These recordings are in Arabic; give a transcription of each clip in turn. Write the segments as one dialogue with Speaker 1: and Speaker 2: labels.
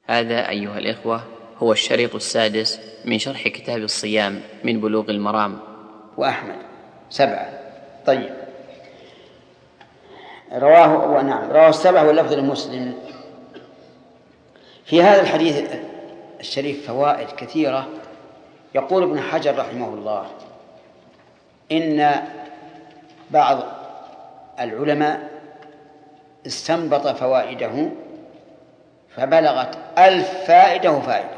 Speaker 1: هذا أيها الإخوة هو الشريط السادس من شرح كتاب الصيام من بلوغ المرام.
Speaker 2: وأحمد 7. طيب، رواه 7 واللفظ لمسلم. في هذا الحديث الشريف فوائد كثيرة. يقول ابن حجر رحمه الله إن بعض العلماء استنبط فوائده فبلغت 1000 فائدة وفائدة،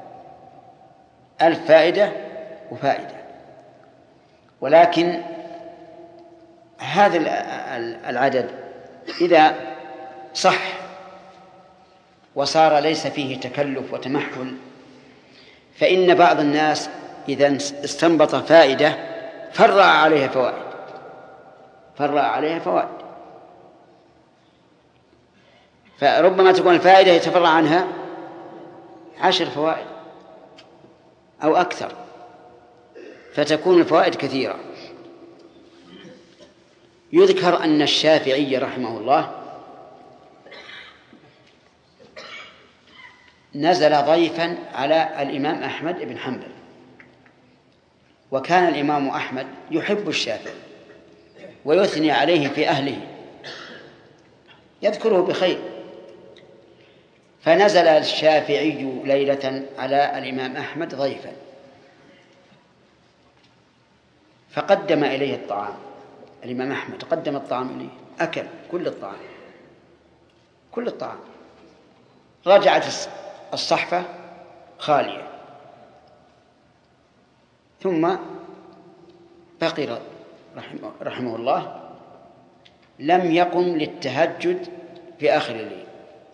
Speaker 2: 1000 فائدة وفائدة. ولكن هذا العدد إذا صح وصار ليس فيه تكلف وتمحل، فإن بعض الناس إذا استنبط فائدة فرع عليها فوائد، فربما تكون الفائدة يتفرع عنها 10 فوائد أو أكثر، فتكون الفوائد كثيرة. يذكر أن الشافعي رحمه الله نزل ضيفا على الإمام أحمد بن حنبل، وكان الإمام أحمد يحب الشافعي ويثني عليه في أهله، يذكره بخير. فنزل الشافعي ليلة على الإمام أحمد ضيفا، فقدم إليه الطعام. الإمام أحمد قدم الطعام إليه، أكل كل الطعام. رجعت الصحفة خالية، ثم بقي رحمه الله لم يقم للتهجد في آخر الليل،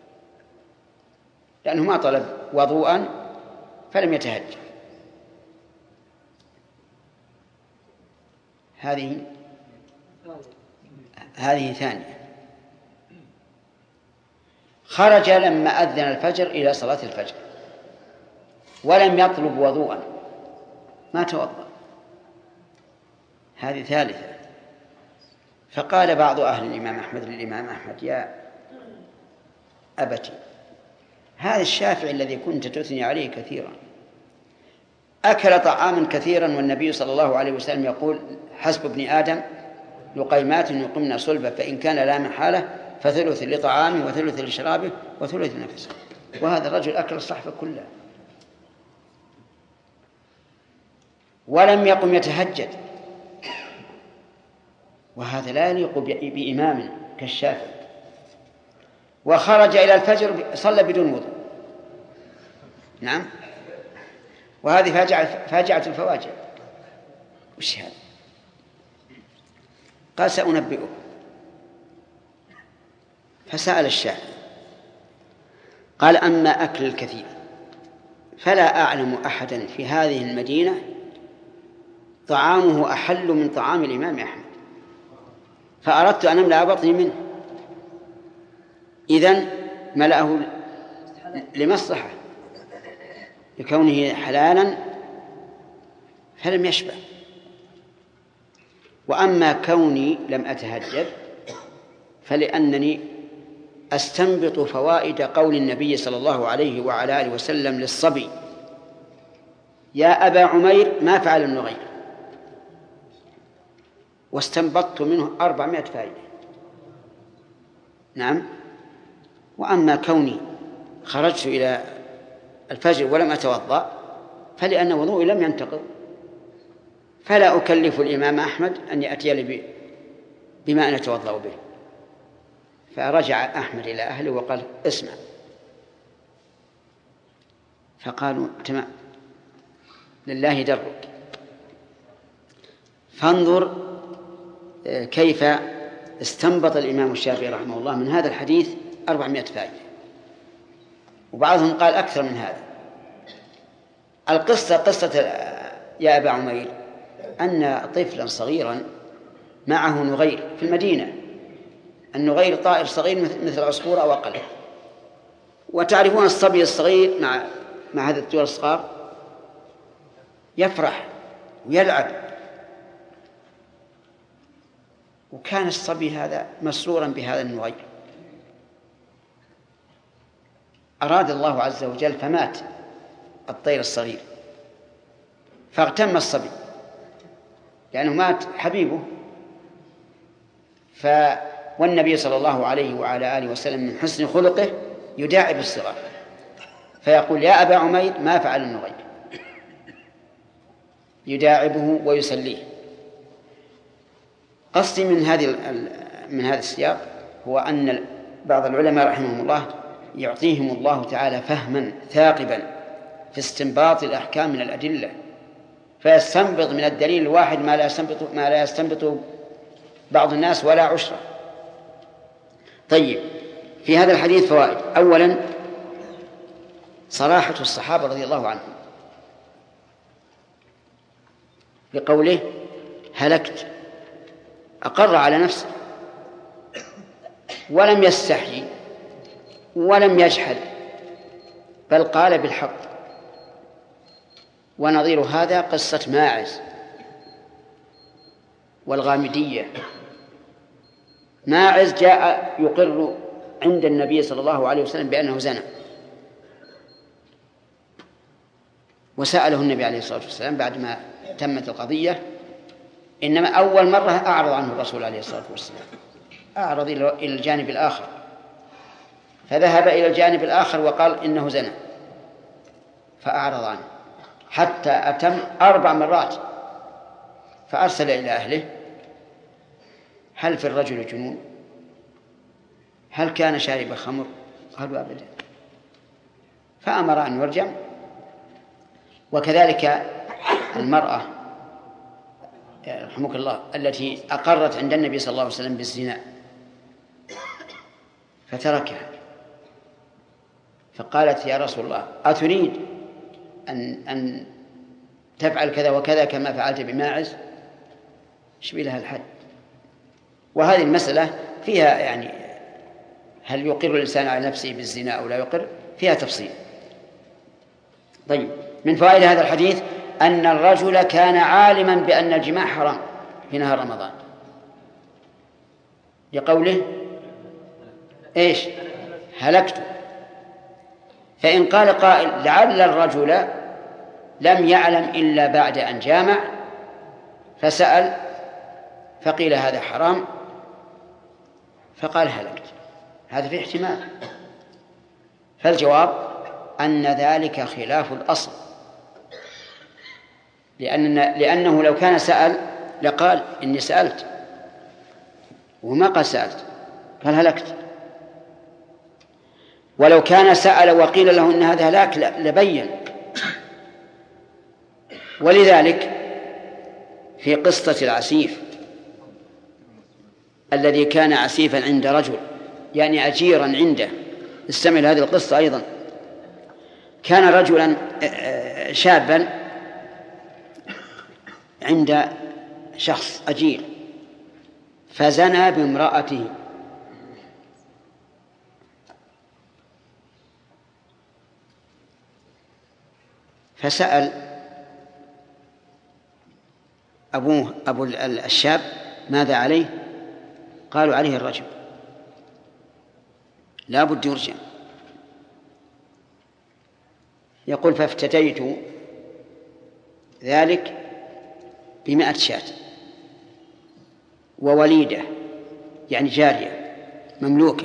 Speaker 2: لأنه ما طلب وضوءا فلم يتهجد. هذه ثانية. خرج لما أذن الفجر إلى صلاة الفجر ولم يطلب وضوءا، ما توضأ. هذه ثالثة. فقال بعض أهل الإمام أحمد للإمام أحمد: يا أبتي، هذا الشافعي الذي كنت تثني عليه كثيرا أكل طعاما كثيرا، والنبي صلى الله عليه وسلم يقول: حسب ابن آدم لقيمات يقمن صلبه، فإن كان لا محالة فثلث لطعامه وثلث لشرابه وثلث لنفسه. وهذا الرجل أكل الصحفة كلها ولم يقم يتهجد، وهذا لا يليق بإمام كالشافعي. وخرج إلى الفجر صلى بدون وضوء. نعم، وهذه فاجعة الفواجع. وش هذا؟ قال: سأنبئه. فسأل الشافعي قال: أما أكل الكثير فلا أعلم أحدا في هذه المدينة طعامه أحل من طعام الإمام أحمد، فأردت أن أملأ بطني منه. إذن ملأه لمصلحة لكونه حلالا فلم يشبع. وأما كوني لم أتهجد فلأنني أستنبط فوائد قول النبي صلى الله عليه وعلى آله وسلم للصبي: يا أبا عمير ما فعل النغير، واستنبطت منه 400 فائدة. نعم. وأما كوني خرجت إلى الفجر ولم أتوضأ فلأن وضوئي لم ينتقض، فلا أكلف الإمام أحمد أن يأتي لي بما أن أتوضأ به. فرجع أحمد إلى أهله وقال: اسمع. فقالوا: تمام، لله درك. فانظر كيف استنبط الإمام الشافعي رحمه الله من هذا الحديث 400 فائدة، وبعضهم قال أكثر من هذا. قصة يا أبا عمير أن طفلا صغيرا معه نغير في المدينة. النغير طائر صغير مثل العصفور أو أقل. وتعرفون الصبي الصغير مع هذا الطيور الصغار يفرح ويلعب، وكان الصبي هذا مسرورا بهذا النغير. أراد الله عز وجل فمات الطير الصغير، فاغتم الصبي لأنه مات حبيبه. والنبي صلى الله عليه وعلى آله وسلم من حسن خلقه يداعب الصغار، فيقول: يا أبا عمير ما فعل النغير، يداعبه ويسليه. قصدي من هذا السياق هو أن بعض العلماء رحمهم الله يعطيهم الله تعالى فهما ثاقبا في استنباط الأحكام من الأدلة، فيستنبط من الدليل الواحد ما لا يستنبط بعض الناس ولا عشرة. طيب، في هذا الحديث فوائد. أولا، صراحة الصحابة رضي الله عنهم بقوله هلكت، أقر على نفسه ولم يستحي ولم يجحد، بل قال بالحق. ونظير هذا قصة ماعز والغامدية. ماعز جاء يقر عند النبي صلى الله عليه وسلم بأنه زنى، وسأله النبي عليه الصلاة والسلام بعد ما تمت القضية. إنما أول مرة أعرض عنه الرسول عليه الصلاة والسلام، أعرض إلى الجانب الآخر، فذهب إلى الجانب الآخر وقال إنه زنى، فأعرض عنه حتى أتم 4 مرات، فأرسل إلى أهله: هل في الرجل جنون؟ هل كان شارب خمر؟ قالوا أبدا. فأمر أن يرجع. وكذلك المرأة رحمك الله التي أقرت عند النبي صلى الله عليه وسلم بالزنا فتركها، فقالت: يا رسول الله، أتريد أن تفعل كذا وكذا كما فعلت بماعز؟ شبه لها الحد. وهذه المسألة فيها يعني هل يقر الإنسان على نفسه بالزنا أو لا يقر، فيها تفصيل. طيب، من فوائد هذا الحديث أن الرجل كان عالما بأن الجماع حرام في نهار رمضان، لقوله إيش؟ هلكت. فإن قال قائل: لعل الرجل لم يعلم إلا بعد أن جامع فسأل فقيل هذا حرام فقال هلكت، هذا في احتمال. فالجواب أن ذلك خلاف الأصل، لأنه لو كان سأل لقال إني سألت، وما قال سألت، قال هلكت. ولو كان سأل وقيل له إن هذا هلاك لبين. ولذلك في قصة العسيف الذي كان عسيفا عند رجل، يعني أجيرا عنده، استمع هذه القصة أيضا. كان رجلا شابا عند شخص أجير فزنى بامرأته، فسأل أبو الشاب ماذا عليه؟ قالوا عليه الرجم، لا بد يرجم. يقول: فافتديت ذلك ب100 شاة ووليدة، يعني جارية مملوكة.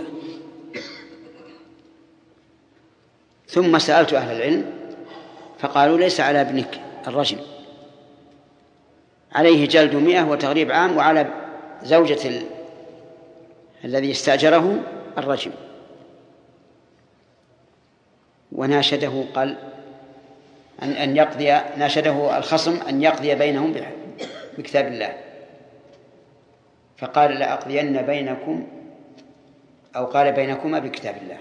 Speaker 2: ثم سألت أهل العلم فقالوا: ليس على ابنك الرجم، عليه جلد 100 وتغريب عام، وعلى زوجة الذي استأجره الرجم. وناشده قال أن يقضي، ناشده الخصم أن يقضي بينهم بكتاب الله، فقال: لأقضين بينكم، أو قال بينكما بكتاب الله.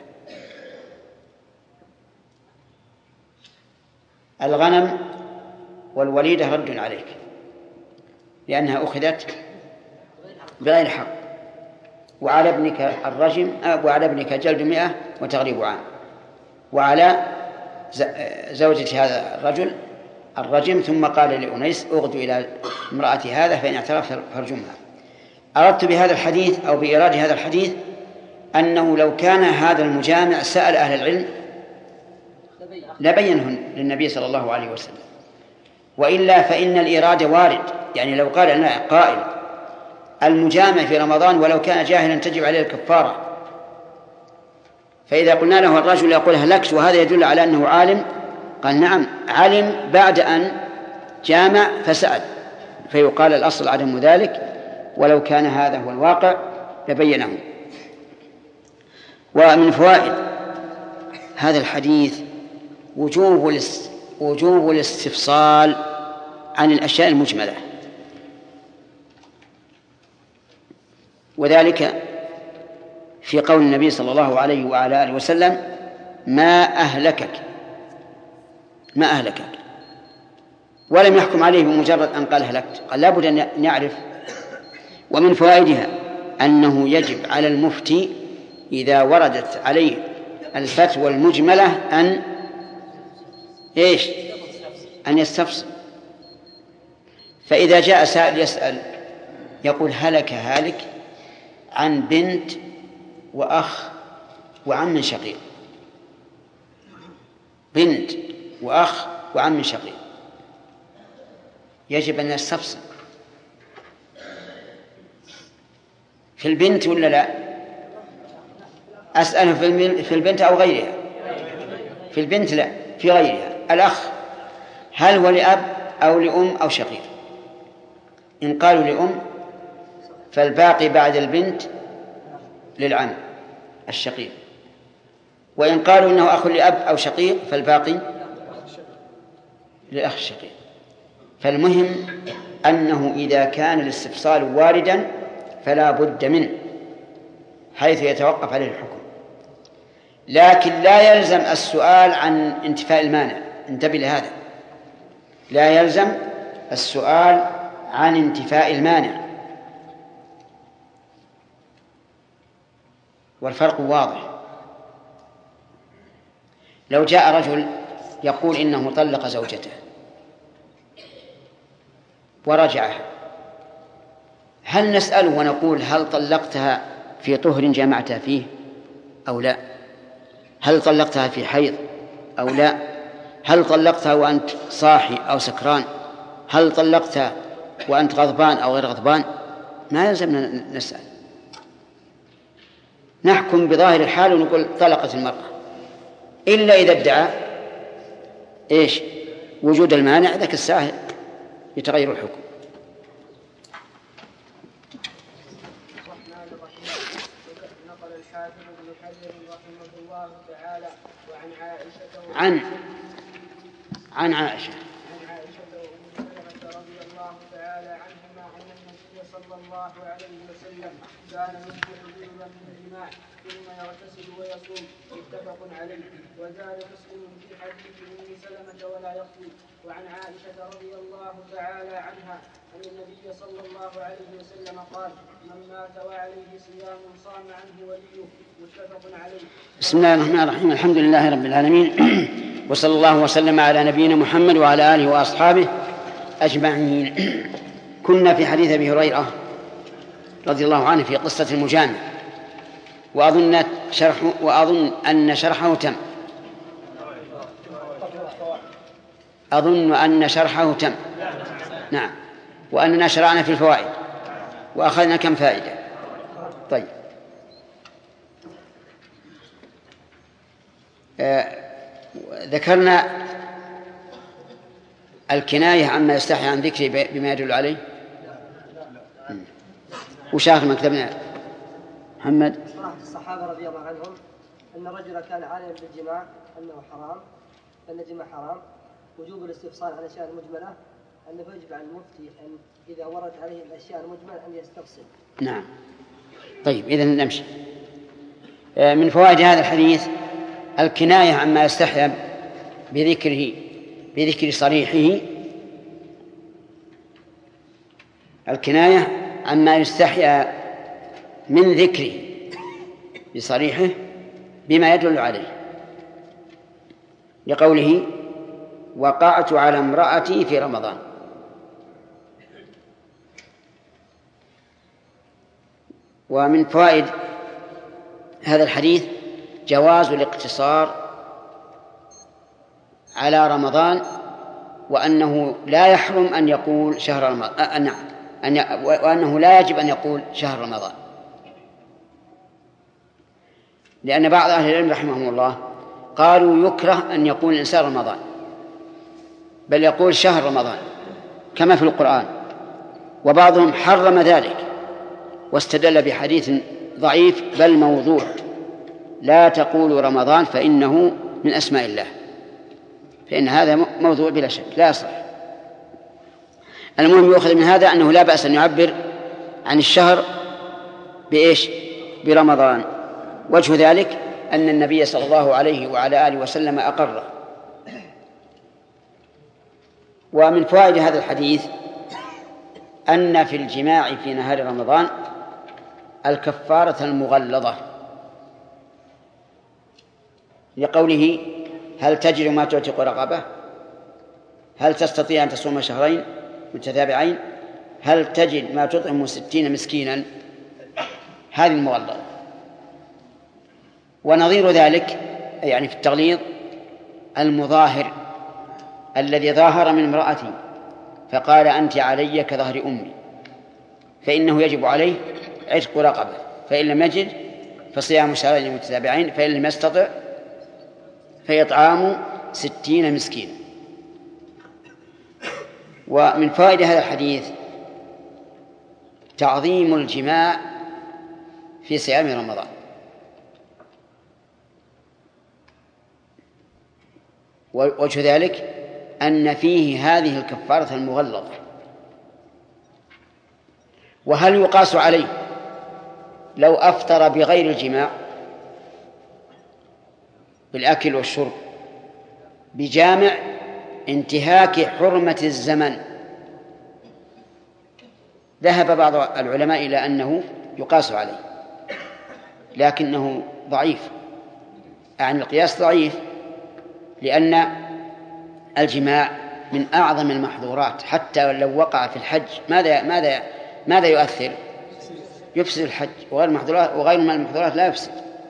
Speaker 2: الغنم والوليدة رد عليك لأنها أخذت بغير حق، وعلى ابنك الرجم، وعلى ابنك جلد 100 وتغريب عام، وعلى زوجة هذا الرجل الرجم. ثم قال لأنيس: اغدو إلى امرأة هذا فإن اعترفت فارجمها. أردت بهذا الحديث أو بإيراد هذا الحديث أنه لو كان هذا المجامع سأل أهل العلم لبينه للنبي صلى الله عليه وسلم. وإلا فإن الإرادة وارد، يعني لو قال لنا قائل المجامع في رمضان ولو كان جاهلا تجب عليه الكفارة، فإذا قلنا له الرجل يقول هلكت وهذا يدل على أنه عالم، قال نعم علم بعد أن جامع فسأل، فيقال الأصل عدم ذلك، ولو كان هذا هو الواقع لبينه. ومن فوائد هذا الحديث وجوب الاستفصال عن الأشياء المجملة، وذلك في قول النبي صلى الله عليه وعلى آله وسلم ما أهلكك، ولم يحكم عليه بمجرد أن قال هلكت، قال لا بد أن يعرف. ومن فوائدها أنه يجب على المفتي إذا وردت عليه الفتوى المجملة أن يستفصل. فإذا جاء سائل يسأل يقول هلك هالك عن بنت وأخ وعم شقيق، بنت وأخ وعم شقيق، يجب أن يستفصل في البنت ولا لا؟ أسأله في البنت أو غيرها؟ في البنت لا، في غيرها. الأخ هل هو لأب أو لأم أو شقيق؟ إن قالوا لأم فالباقي بعد البنت للعم الشقيق، وإن قالوا إنه أخ لأب أو شقيق فالباقي للأخ الشقيق. فالمهم أنه إذا كان الاستفصال واردا فلا بد منه حيث يتوقف عليه الحكم، لكن لا يلزم السؤال عن انتفاء المانع. انتبه لهذا، لا يلزم السؤال عن انتفاء المانع، والفرق واضح. لو جاء رجل يقول إنه طلق زوجته ورجعها، هل نسأله ونقول هل طلقتها في طهر جامعتها فيه أو لا؟ هل طلقتها في حيض أو لا؟ هل طلقتها وأنت صاحي أو سكران؟ هل طلقتها وأنت غضبان أو غير غضبان؟ ما يلزمنا نسأل، نحكم بظاهر الحال ونقول طلقت المرأة، إلا إذا ادعى وجود المانع، ذاك الساعة يتغير الحكم.
Speaker 3: نقل الحافظ ابن حجر رحمه الله تعالى وعن عائشة
Speaker 2: عن عائشة
Speaker 3: وأم سلمة رضي الله تعالى عنهما أن النبي صلى الله عليه وسلم كان يصبح جنبا من الجماع ثم يغتسل ويصوم، متفق عليه. وزاد مسلم في حديث ام سلمة ولا يخفي. وعن عائشة رضي الله تعالى عنها أن النبي صلى الله عليه وسلم قال من مات وعليه صيام صام عنه وليه، متفق عليه.
Speaker 2: بسم الله الرحمن الرحيم، الحمد لله رب العالمين، وصلى الله وسلم على نبينا محمد وعلى آله وأصحابه أجمعين. كنا في حديث أبي هريرة رضي الله عنه في قصة المجامع، وأظن أن شرحه تم. نعم، وأننا شرعنا في الفوائد وأخذنا كم فائدة. طيب، ذكرنا الكناية عما يستحي عن ذكره بما يدل عليه. وشاف مكتبنا محمد
Speaker 4: الصحابة رضي الله عنهم أن الرجل كان عالما بالجماع أنه حرام، أن الجماع حرام، وجوب الاستفصال عن الأشياء المجملة، أنه يجب على المفتي أن إذا ورد عليه الأشياء المجملة أن يستفصل.
Speaker 2: نعم. طيب، إذن نمشي. من فوائد هذا الحديث الكناية عما يستحي بذكر صريحه، الكناية عما يستحيا من ذكره بصريحه بما يدل عليه، لقوله وقعت على امرأتي في رمضان. ومن فوائد هذا الحديث جواز الاقتصار على رمضان وأنه لا يحرم أن يقول شهر رمضان، وأنه لا يجب أن يقول شهر رمضان، لأن بعض أهل العلم رحمهم الله قالوا يكره أن يقول الإنسان رمضان، بل يقول شهر رمضان كما في القرآن، وبعضهم حرم ذلك واستدل بحديث ضعيف بل موضوع: لا تقولوا رمضان فإنه من أسماء الله، فإن هذا موضوع بلا شك لا يصح. المهم يؤخذ من هذا أنه لا بأس أن يعبر عن الشهر بإيش؟ برمضان. وجه ذلك أن النبي صلى الله عليه وعلى آله وسلم أقره. ومن فوائد هذا الحديث أن في الجماع في نهار رمضان الكفارة المغلظة، لقوله: هل تجد ما تعتق رقبة؟ هل تستطيع أن تصوم شهرين متتابعين؟ هل تجد ما تطعم 60 مسكينا؟ هذه المغلظة. ونظير ذلك يعني في التغليظ المظاهر الذي ظاهر من امرأتي فقال: أنت علي كظهر أمي، فإنه يجب عليه عتق رقبة، فإن لم يجد فصيام شهرين متتابعين، فإن لم يستطع فيطعام 60 مسكينا. ومن فوائد هذا الحديث تعظيم الجماع في صيام رمضان. وجه ذلك أن فيه هذه الكفارة المغلظة. وهل يقاس عليه لو أفطر بغير الجماع بالأكل والشرب بجامع انتهاك حرمة الزمن؟ ذهب بعض العلماء إلى أنه يقاس عليه، لكنه ضعيف، يعني القياس ضعيف، لأن الجماع من أعظم المحظورات، حتى لو وقع في الحج ماذا يؤثر؟ يفسد الحج، وغير المحظورات لا يفسد.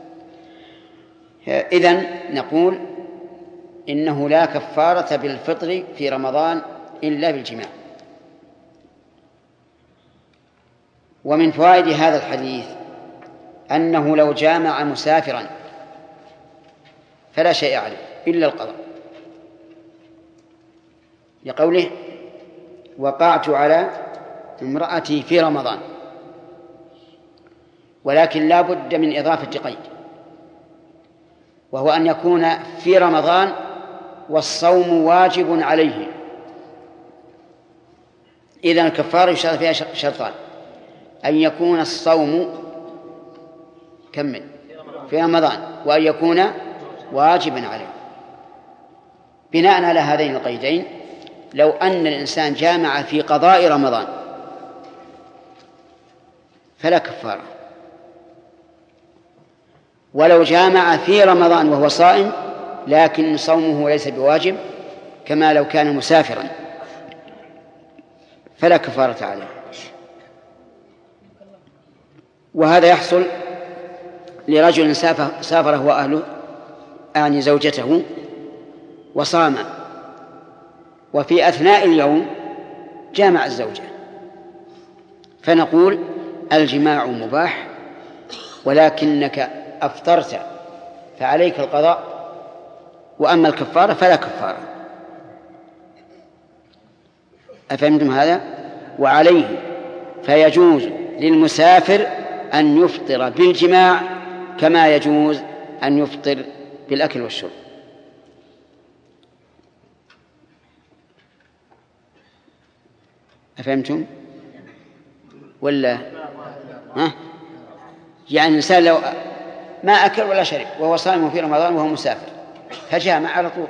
Speaker 2: إذن نقول إنه لا كفارة بالفطر في رمضان إلا بالجماع. ومن فوائد هذا الحديث أنه لو جامع مسافرا فلا شيء عليه إلا القضاء، لقوله: وقعت على امرأتي في رمضان. ولكن لا بد من إضافة قيد، وهو أن يكون في رمضان والصوم واجب عليه. إذن الكفارة يشترط فيها شرطان: أن يكون الصوم في رمضان، وأن يكون واجبا عليه. بناء على هذين القيدين لو أن الإنسان جامع في قضاء رمضان فلا كفارة، ولو جامع في رمضان وهو صائم لكن صومه ليس بواجب كما لو كان مسافرا فلا كفارة عليه. وهذا يحصل لرجل سافر هو أهله، يعني زوجته، وصام، وفي أثناء اليوم جامع الزوجة، فنقول: الجماع مباح ولكنك أفطرت فعليك القضاء، وأما الكفارة فلا كفارة. أفهمتم هذا؟ وعليه فيجوز للمسافر أن يفطر بالجماع كما يجوز أن يفطر بالأكل والشرب. أفهمتم؟ ولا يعني الإنسان لو ما أكل ولا شرب وهو صائم في رمضان وهو مسافر فجامع على طول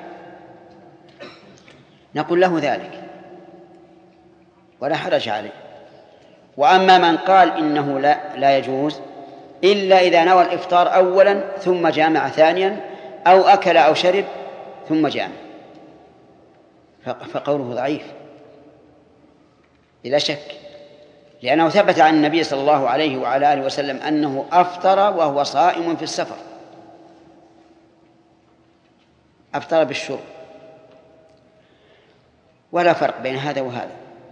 Speaker 2: نقول له ذلك ولا حرج عليه. وأما من قال إنه لا يجوز إلا إذا نوى الإفطار أولا ثم جامع ثانيا، أو أكل أو شرب ثم جامع، فقوله ضعيف بلا شك، لأنه ثبت عن النبي صلى الله عليه وعلى آله وسلم أنه أفطر وهو صائم في السفر، أفطر بالشرب ولا فرق بين هذا وهذا.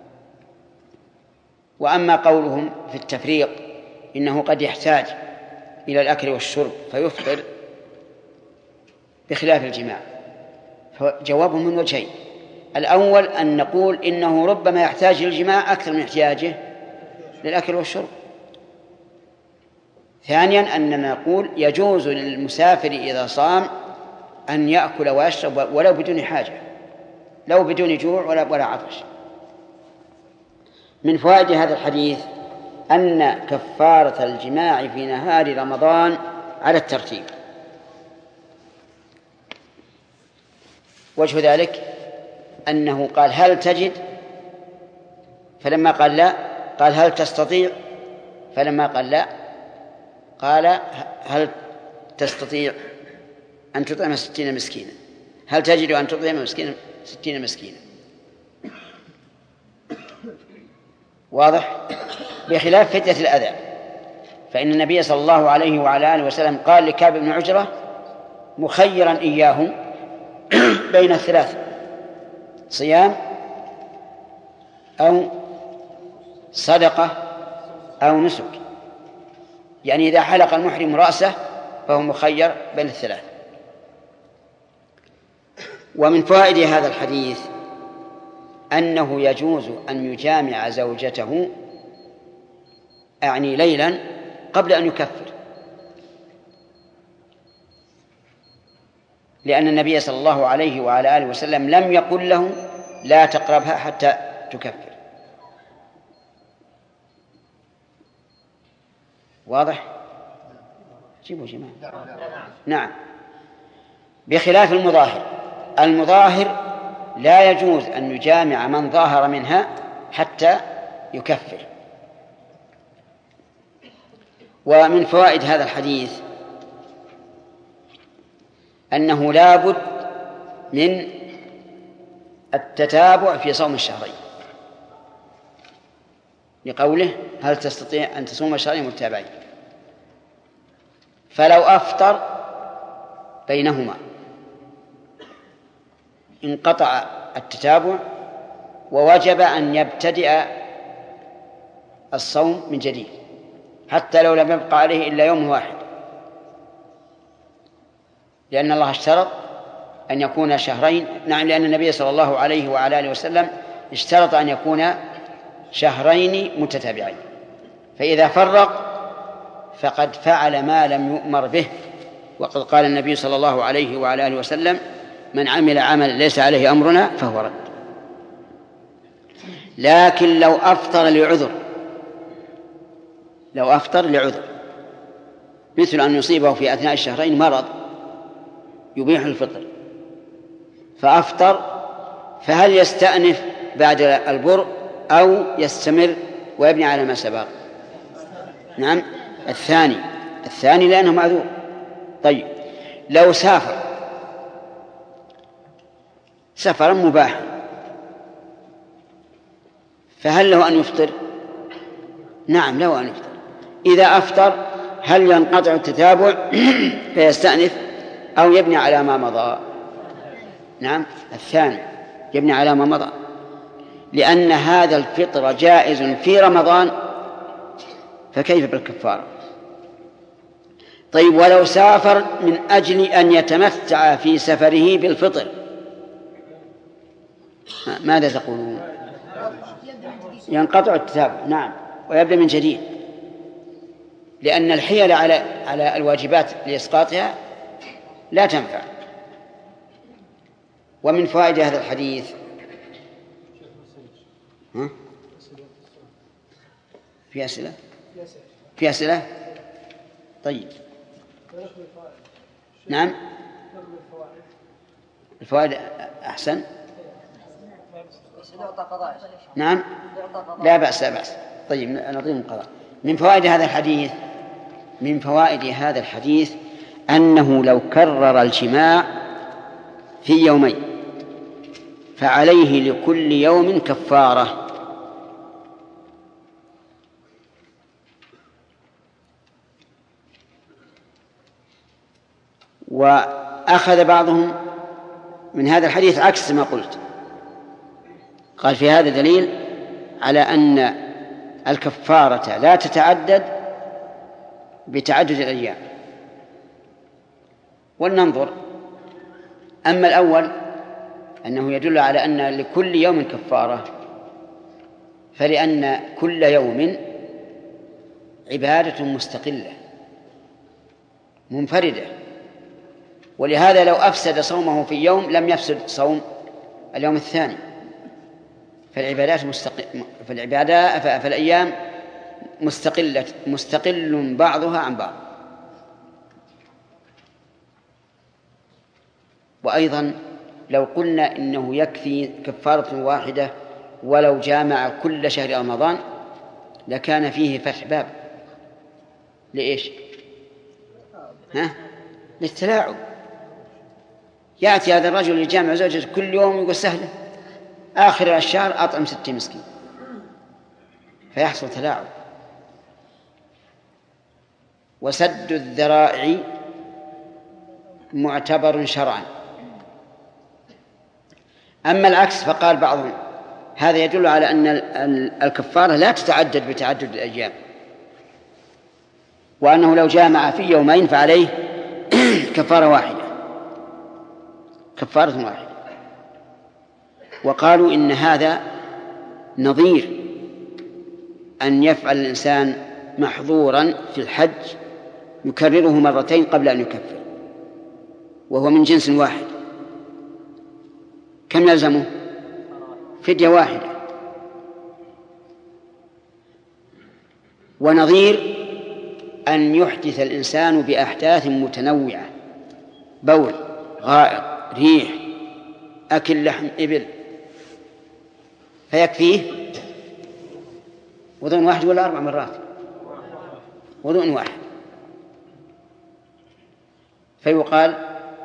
Speaker 2: وأما قولهم في التفريق إنه قد يحتاج إلى الأكل والشرب فيفطر بخلاف الجماع، فجواب من وجهين: الأول أن نقول إنه ربما يحتاج للجماع أكثر من احتياجه للأكل والشرب. ثانيا أننا نقول يجوز للمسافر إذا صام أن يأكل ويشرب ولو بدون حاجة، لو بدون جوع ولا عطش. من فوائد هذا الحديث أن كفارة الجماع في نهار رمضان على الترتيب. وجه ذلك أنه قال هل تجد، فلما قال لا قال هل تستطيع، فلما قال لا قال هل تستطيع أن تطعم 60 مسكينا، هل تجد أن تطعم 60 مسكينا. واضح؟ بخلاف فتنة الأذى، فإن النبي صلى الله عليه وعلى آله وسلم قال لكعب بن عجرة مخيرا إياه بين الثلاث: صيام أو صدقة أو نسك، يعني إذا حلق المحرم رأسه فهو مخير بين الثلاث. ومن فوائد هذا الحديث أنه يجوز أن يجامع زوجته أعني ليلا قبل أن يكفر، لأن النبي صلى الله عليه وعلى آله وسلم لم يقل له لا تقربها حتى تكفر. واضح؟ جيبوا جماعة. نعم. بخلاف المظاهر لا يجوز أن يجامع من ظاهر منها حتى يكفر. ومن فوائد هذا الحديث أنه لا بد من التتابع في صوم الشهرين، لقوله هل تستطيع أن تصوم شهرين متتابعين. فلو أفطر بينهما انقطع التتابع ووجب أن يبتدئ الصوم من جديد حتى لو لم يبقى عليه إلا يوم واحد، لأن الله اشترط أن يكون شهرين. نعم، لأن النبي صلى الله عليه وعلى آله وسلم اشترط أن يكون شهرين متتابعين، فإذا فرق فقد فعل ما لم يؤمر به. وقد قال النبي صلى الله عليه وعلى آله وسلم من عمل عمل ليس عليه أمرنا فهو رد. لكن لو أفطر لعذر مثل أن يصيبه في أثناء الشهرين مرض يبيح الفطر فأفطر، فهل يستأنف بعد البر أو يستمر ويبني على ما سبق؟ نعم، الثاني لأنه معذور. طيب، لو سفرا مباحا فهل له أن يفطر؟ نعم، له أن يفطر. إذا أفطر هل ينقطع التتابع فيستأنف أو يبني على ما مضى؟ نعم، الثاني يبني على ما مضى، لأن هذا الفطر جائز في رمضان فكيف بالكفارة؟ طيب، ولو سافر من أجل أن يتمتع في سفره بالفطر ماذا تقولون؟ ينقطع التتابع، نعم، ويبدأ من جديد، لأن الحيل على الواجبات لإسقاطها لا تنفع. ومن فوائد هذا الحديث في أسئلة؟ طيب، نعم، الفوائد أحسن. نعم، لا بأس. طيب، نظيم القضاء. من فوائد هذا الحديث أنه لو كرر الجماع في يومين فعليه لكل يوم كفارة. وأخذ بعضهم من هذا الحديث عكس ما قلت، قال في هذا دليل على أن الكفارة لا تتعدد بتعدد الأيام. ولننظر. أما الأول أنه يدل على أن لكل يوم كفارة، فلأن كل يوم عبادة مستقلة منفردة، ولهذا لو أفسد صومه في يوم لم يفسد صوم اليوم الثاني. فالأيام مستقل بعضها عن بعض. وأيضا لو قلنا إنه يكفي كفارة واحدة ولو جامع كل شهر رمضان لكان فيه فتح باب. لإيش؟ للتلاعب. يأتي هذا الرجل يجامع زوجته كل يوم يقول سهلة، آخر الشهر أطعم 60 مسكين، فيحصل تلاعب. وسد الذرائع معتبر شرعا. أما العكس فقال بعضهم هذا يدل على أن الكفارة لا تتعدد بتعدد الأيام، وأنه لو جامع في يومين فعليه كفارة واحدة. وقالوا إن هذا نظير أن يفعل الإنسان محظورا في الحج يكرره مرتين قبل أن يكفر، وهو من جنس واحد. كم يلزمه؟ فدية واحدة. ونظير أن يحدث الإنسان بأحداث متنوعة، بول، غائط، ريح، أكل لحم إبل، فيكفيه وضوء واحد ولا 4 مرات؟ وضوء واحد. فيقال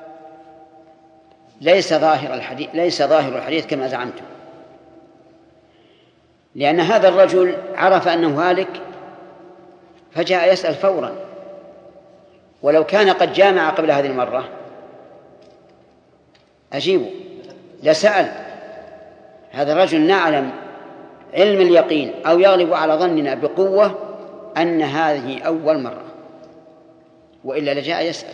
Speaker 2: ليس ظاهر الحديث كما زعمتم، لأن هذا الرجل عرف أنه هالك فجاء يسأل فورا. ولو كان قد جامع قبل هذه المرة أجيبه لسأل. هذا الرجل نعلم علم اليقين أو يغلب على ظننا بقوة أن هذه أول مرة، وإلا لجاء يسأل.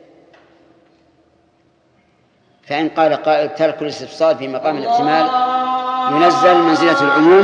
Speaker 2: فإن قال قائل ترك الاستفصال في مقام الاحتمال ينزل منزلة العموم.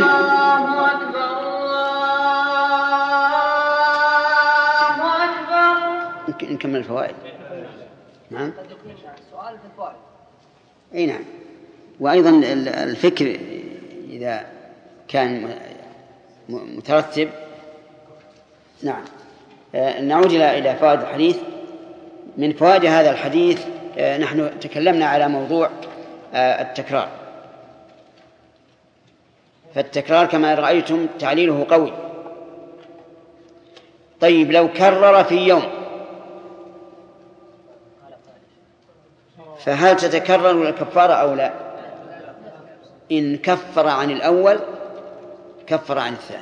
Speaker 2: نكمل الفوائد. نعم.
Speaker 4: سؤال في الفوائد.
Speaker 2: أي نعم. وأيضا الفكر إذا كان مترتب. نعم. نعود إلى فوائد الحديث. من فوائد هذا الحديث نحن تكلمنا على موضوع التكرار، فالتكرار كما رأيتم تعليله قوي. طيب لو كرر في يوم فهل تتكرر الكفارة أو لا؟ إن كفر عن الأول كفر عن الثاني،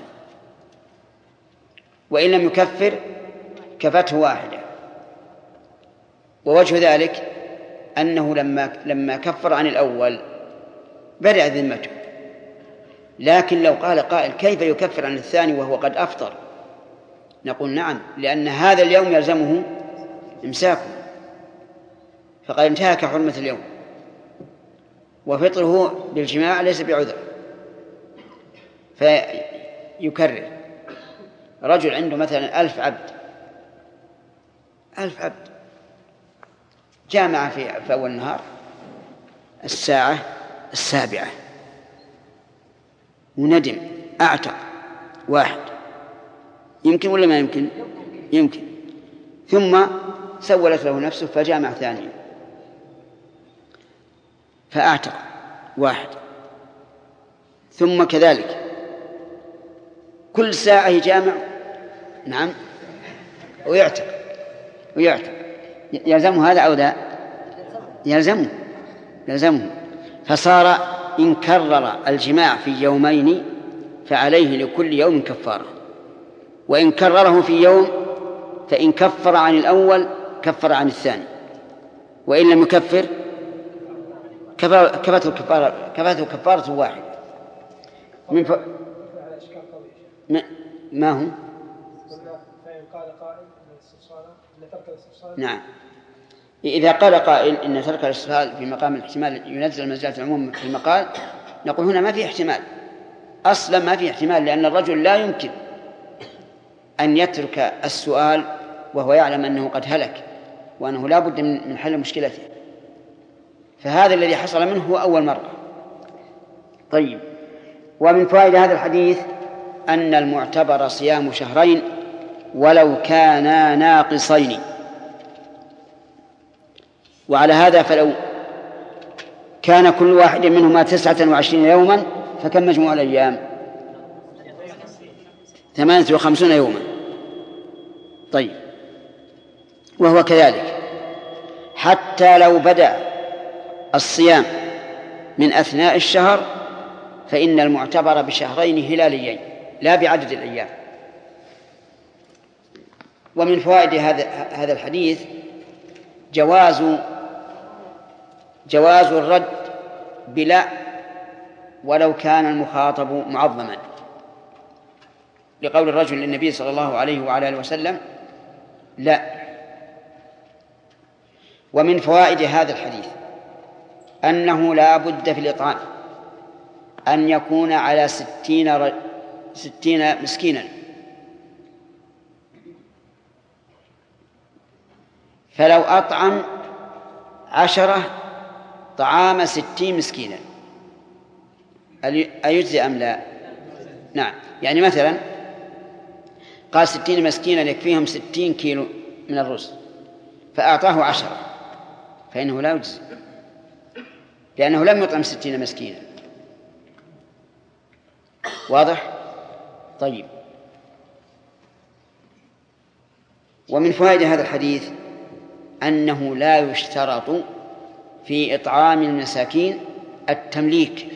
Speaker 2: وإن لم يكفر كفته واحدة. ووجه ذلك أنه لما كفر عن الأول برئ ذمته، لكن لو قال قائل كيف يكفر عن الثاني وهو قد أفطر؟ نقول نعم، لأن هذا اليوم يلزمه إمساكه، فقد انتهك حرمة اليوم، وفطره بالجماع ليس بعذر، فيكرر. رجل عنده مثلا 1000 عبد، 1000 عبد، جامع في أول النهار الساعة 7 وندم أعتق واحد، يمكن ولا ما يمكن؟ يمكن. ثم سولت له نفسه فجامع ثانيا فأعتق واحد، ثم كذلك كل ساعة يجامع. نعم. ويعتق يلزمه هذا أو لا؟ يلزمه. فصار إن كرر الجماع في يومين فعليه لكل يوم كفارة، وإن كرره في يوم فإن كفر عن الأول كفر عن الثاني، وإن لم يكفر كفته كفارة واحدة.
Speaker 3: على إشكال قوي.
Speaker 2: ما هو؟
Speaker 3: فإن قال قائل إن ترك الاستفصال.
Speaker 2: نعم، إذا قال قائل إن ترك الاستفصال في مقام الاحتمال ينزل منزلة العموم في المقال، نقول هنا ما في احتمال، أصلا ما في احتمال، لأن الرجل لا يمكن أن يترك السؤال وهو يعلم أنه قد هلك وأنه لا بد من حل مشكلته، فهذا الذي حصل منه هو أول مرة. طيب، ومن فوائد هذا الحديث أن المعتبر صيام شهرين ولو كانا ناقصين، وعلى هذا فلو كان كل واحد منهما 29 يوما فكم مجموع الأيام؟ 58 يوما. طيب، وهو كذلك حتى لو بدأ الصيام من أثناء الشهر فإن المعتبر بشهرين هلاليين لا بعدد الأيام. ومن فوائد هذا الحديث جواز الرد بلا ولو كان المخاطب معظما، لقول الرجل للنبي صلى الله عليه وعلى آله وسلم لا. ومن فوائد هذا الحديث أنه لا بد في الإطعام أن يكون على 60 مسكينا، فلو أطعم 10 طعام 60 مسكينا أيجزي أم لا؟ نعم، يعني مثلا قال 60 مسكينا يكفيهم 60 كيلو من الرز فأعطاه 10، فإنه لا يجزي، لأنه لم يطعم 60 مسكينا. واضح؟ طيب، ومن فوائد هذا الحديث أنه لا يشترط في إطعام المساكين التمليك،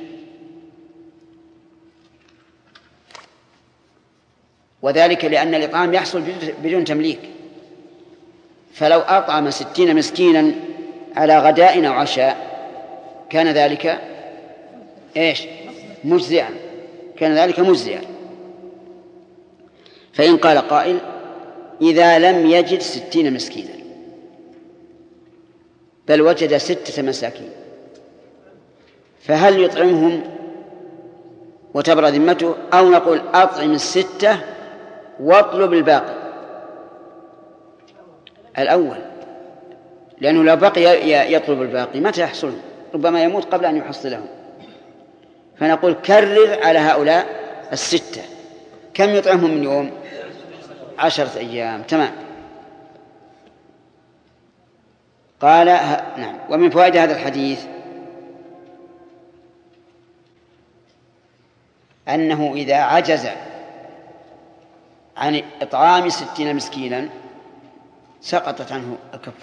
Speaker 2: وذلك لأن الإطعام يحصل بدون تمليك، فلو أطعم 60 مسكينا على غداء أو عشاء كان ذلك مجزئا، كان ذلك مجزئا. فإن قال قائل إذا لم يجد 60 مسكينا بل وجد 6 مساكين فهل يطعمهم وتبرأ ذمته، أو نقول أطعم 6 واطلب الباقي؟ الأول، لأنه لو بقي يطلب الباقي متى يحصل؟ ربما يموت قبل أن يحصلهم، فنقول كرر على هؤلاء 6. كم يطعمهم من يوم؟ 10 أيام. تمام. قال نعم. ومن فوائد هذا الحديث أنه إذا عجز عن إطعام 60 مسكينا سقطت عنه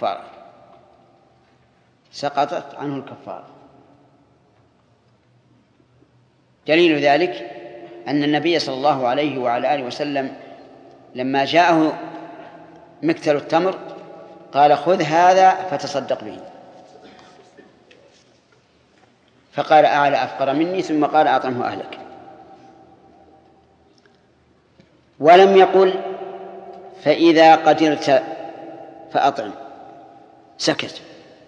Speaker 2: الكفارة. دليل ذلك أن النبي صلى الله عليه وعلى آله وسلم لما جاءه مكتل التمر قال خذ هذا فتصدق به، فقال أعلى أفقر مني، ثم قال أطعمه أهلك، ولم يقل فإذا قدرت فأطعم، سكت.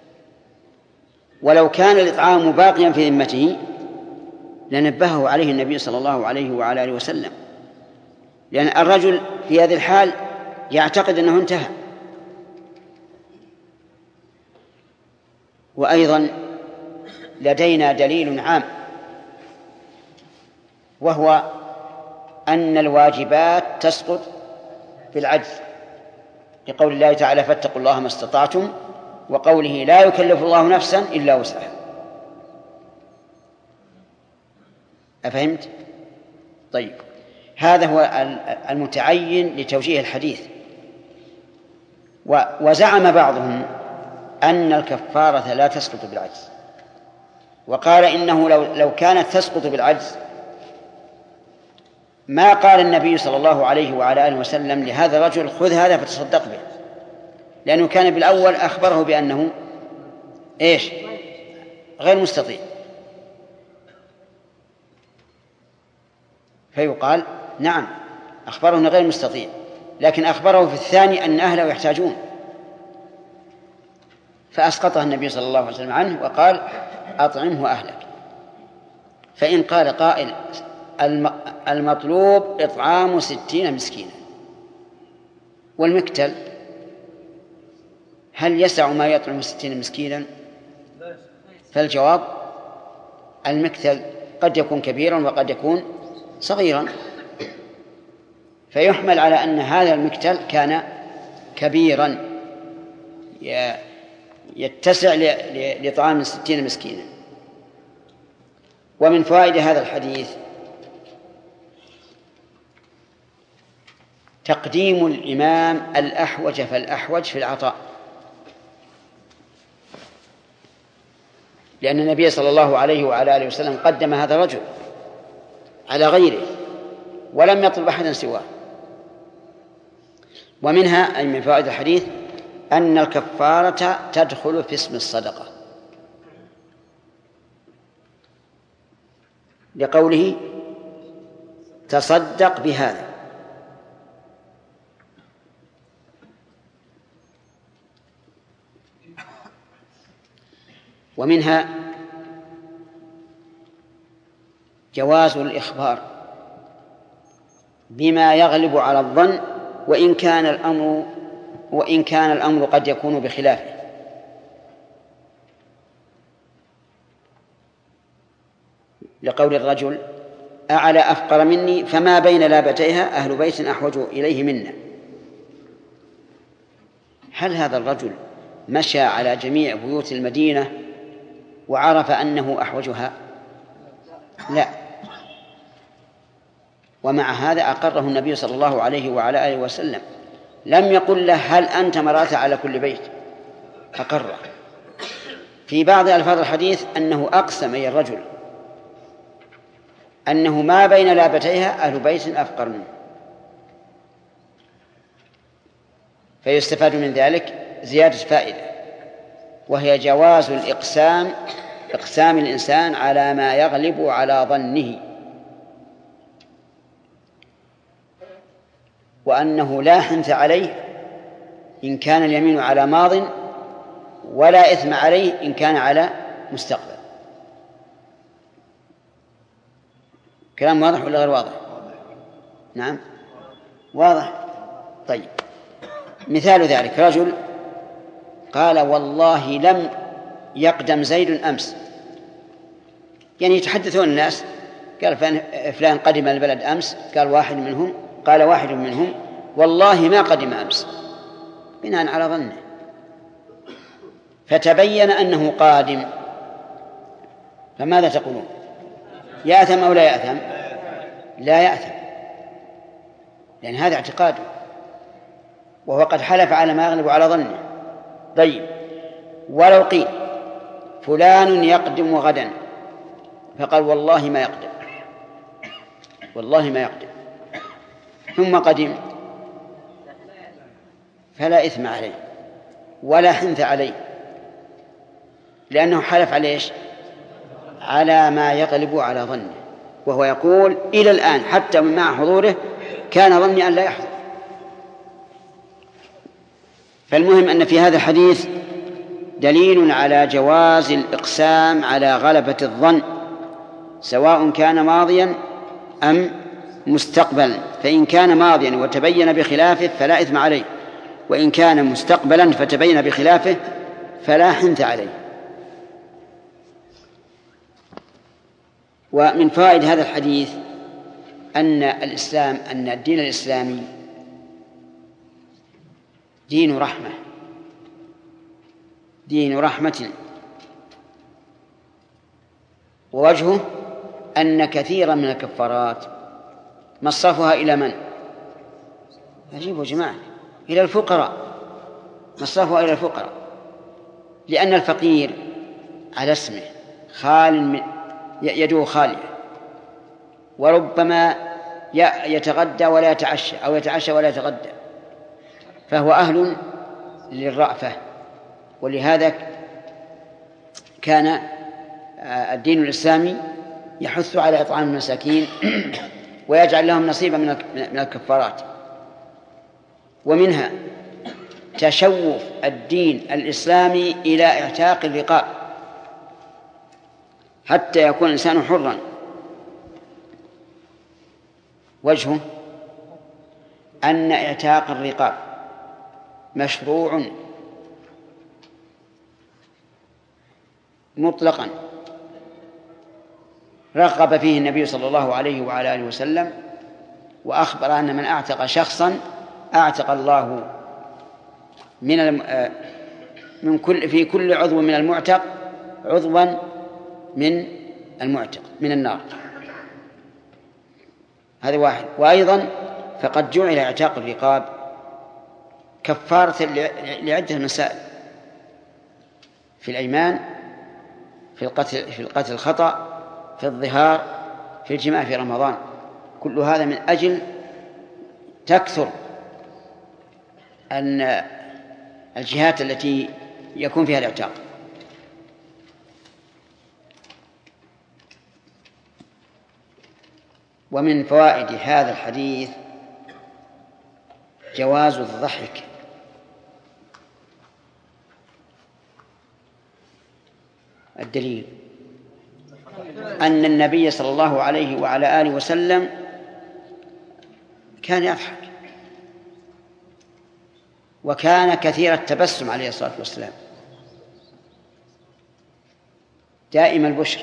Speaker 2: ولو كان الإطعام باقيا في ذمته لنبهه عليه النبي صلى الله عليه وعلى آله وسلم، لأن الرجل في هذه الحال يعتقد أنه انتهى. وأيضا لدينا دليل عام، وهو أن الواجبات تسقط بالعجز، لقول الله تعالى فاتقوا الله ما استطعتم، وقوله لا يكلف الله نفسا إلا وسعها. أفهمت؟ طيب، هذا هو المتعين لتوجيه الحديث. وزعم بعضهم أن الكفارة لا تسقط بالعجز، وقال إنه لو كانت تسقط بالعجز ما قال النبي صلى الله عليه وعلى آله وسلم لهذا الرجل خذ هذا فتصدق به، لأنه كان بالأول أخبره بأنه غير مستطيع. فيقال نعم أخبره أنه غير مستطيع، لكن أخبره في الثاني أن أهله يحتاجون، فأسقطها النبي صلى الله عليه وسلم عنه وقال أطعمه أهلك. فإن قال قائل المطلوب إطعام 60 مسكينا، والمكتل هل يسع ما يطعم 60 مسكينا؟ فالجواب المكتل قد يكون كبيرا وقد يكون صغيرا، فيحمل على أن هذا المكتل كان كبيرا يتسع لطعام 60 مسكينا. ومن فوائد هذا الحديث تقديم الإمام الأحوج فالأحوج في العطاء، لأن النبي صلى الله عليه وعلى آله وسلم قدم هذا الرجل على غيره ولم يطلب أحدا سواه. ومنها أي من فوائد الحديث أن الكفارة تدخل في اسم الصدقة، لقوله تصدق بهذا. ومنها جواز الإخبار بما يغلب على الظن وإن كان الأمر قد يكون بخلافه، لقول الرجل أعلى أفقر مني فما بين لابتيها أهل بيت أحوج إليه منا. هل هذا الرجل مشى على جميع بيوت المدينة وعرف أنه أحوجها؟ لا. ومع هذا أقره النبي صلى الله عليه وعلى آله وسلم، لم يقل له هل أنت مرأت على كل بيت، أقره. في بعض ألفاظ الحديث أنه أقسم أي الرجل أنه ما بين لابتيها أهل بيت أفقر منه. فيستفاد من ذلك زيادة فائدة، وهي جواز إقسام الإنسان على ما يغلب على ظنه، وأنه لا حنث عليه إن كان اليمين على ماض، ولا إثم عليه إن كان على مستقبل. كلام واضح ولا غير واضح؟ نعم واضح. طيب، مثال ذلك رجل قال والله لم يقدم زيد أمس، يعني يتحدثون الناس، قال فلان قدم البلد أمس، قال واحد منهم والله ما قدم أمس، بناء على ظنه، فتبين أنه قادم، فماذا تقولون؟ يأثم أو لا يأثم؟ لا يأثم، لأن هذا اعتقاده، وهو قد حلف على ما يغلب على ظنه. طيب، ولو قيل فلان يقدم غدا، فقال والله ما يقدم، ثم قدم، فلا إثم عليه ولا حنث عليه، لأنه حلف على إيش؟ على ما يغلب على ظنه، وهو يقول إلى الآن حتى مع حضوره كان ظني أن لا يحضر. فالمهم أن في هذا الحديث دليل على جواز الإقسام على غلبة الظن، سواء كان ماضيا أم مستقبلا، فإن كان ماضيا وتبين بخلافه فلا إثم عليه، وإن كان مستقبلا فتبين بخلافه فلا حنث عليه. ومن فوائد هذا الحديث أن الدين الإسلامي دين رحمة، ووجهه أن كثيرا من الكفارات مصرفها إلى من؟ أجيبوا جماعة، إلى الفقراء، مصرفها إلى الفقراء، لأن الفقير على اسمه يده خالية، وربما يتغدى ولا يتعشى أو يتعشى ولا يتغدى، فهو أهل للرأفة. ولهذا كان الدين الإسلامي يحث على إطعام المساكين ويجعل لهم نصيبا من الكفارات. ومنها تشوف الدين الإسلامي إلى اعتاق الرقاب حتى يكون الإنسان حرا. وجهه أن اعتاق الرقاب مشروع مطلقا رغب فيه النبي صلى الله عليه وعلى آله وسلم، وأخبر أن من أعتق شخصا أعتق الله في كل عضو من المعتق عضوا من المعتق من النار. هذا واحد. وأيضا فقد جعل اعتاق الرقاب كفارة لعدة مسائل: في الأيمان، في القتل الخطأ، في الظهار، في الجماع في رمضان. كل هذا من أجل تكثر أن الجهات التي يكون فيها الاعتاق. ومن فوائد هذا الحديث جواز الضحك. الدليل أن النبي صلى الله عليه وعلى آله وسلم كان يضحك، وكان كثير التبسم عليه الصلاة والسلام، دائم البشر.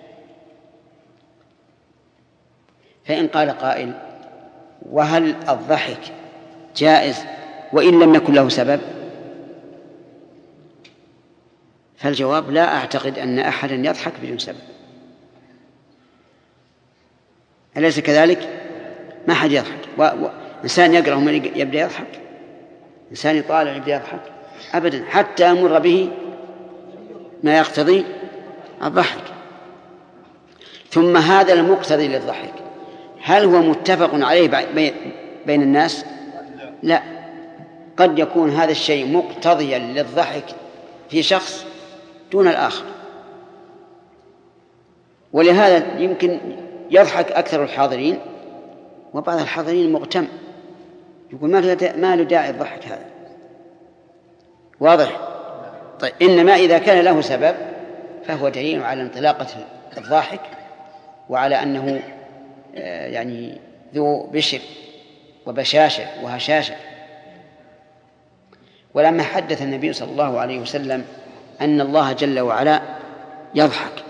Speaker 2: فإن قال قائل: وهل الضحك جائز وإن لم يكن له سبب؟ فالجواب: لا أعتقد أن أحدا يضحك بدون سبب. أليس كذلك؟ ما حد يضحك. إنسان يقرأ يبدأ يضحك، إنسان يطالع يبدأ يضحك أبدا، حتى يمر به ما يقتضي الضحك. ثم هذا المقتضي للضحك هل هو متفق عليه بين الناس؟ لا، قد يكون هذا الشيء مقتضيا للضحك في شخص دون الآخر، ولهذا يمكن يضحك أكثر الحاضرين، وبعض الحاضرين مغتم يقول ما له داعي الضحك هذا. واضح؟ طيب، إنما إذا كان له سبب فهو دليل على انطلاقة الضاحك، وعلى أنه يعني ذو بشر وبشاشة وهشاشة. ولما حدث النبي صلى الله عليه وسلم أن الله جل وعلا يضحك،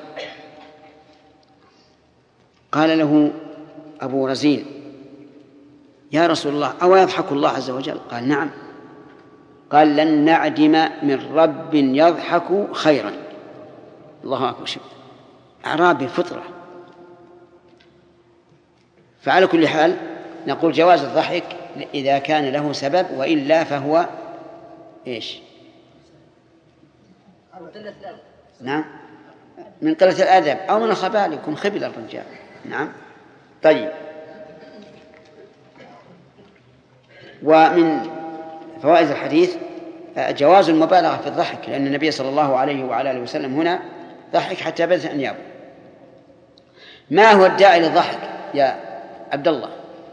Speaker 2: قال له أبو رزين: يا رسول الله، أو يضحك الله عز وجل؟ قال: نعم. قال: لن نعدم من رب يضحك خيرا. الله أكبر. أعرابي فطرة. فعلى كل حال نقول جواز الضحك إذا كان له سبب، وإلا فهو إيش؟ نعم، من قلة الأدب أو من الخبال، يكون خبل الرجال. نعم. طيب، ومن فوائد الحديث جواز المبالغة في الضحك، لأن النبي صلى الله عليه وعلى آله وسلم هنا ضحك حتى بدت أنيابه. ما هو الداعي للضحك يا عبد الله؟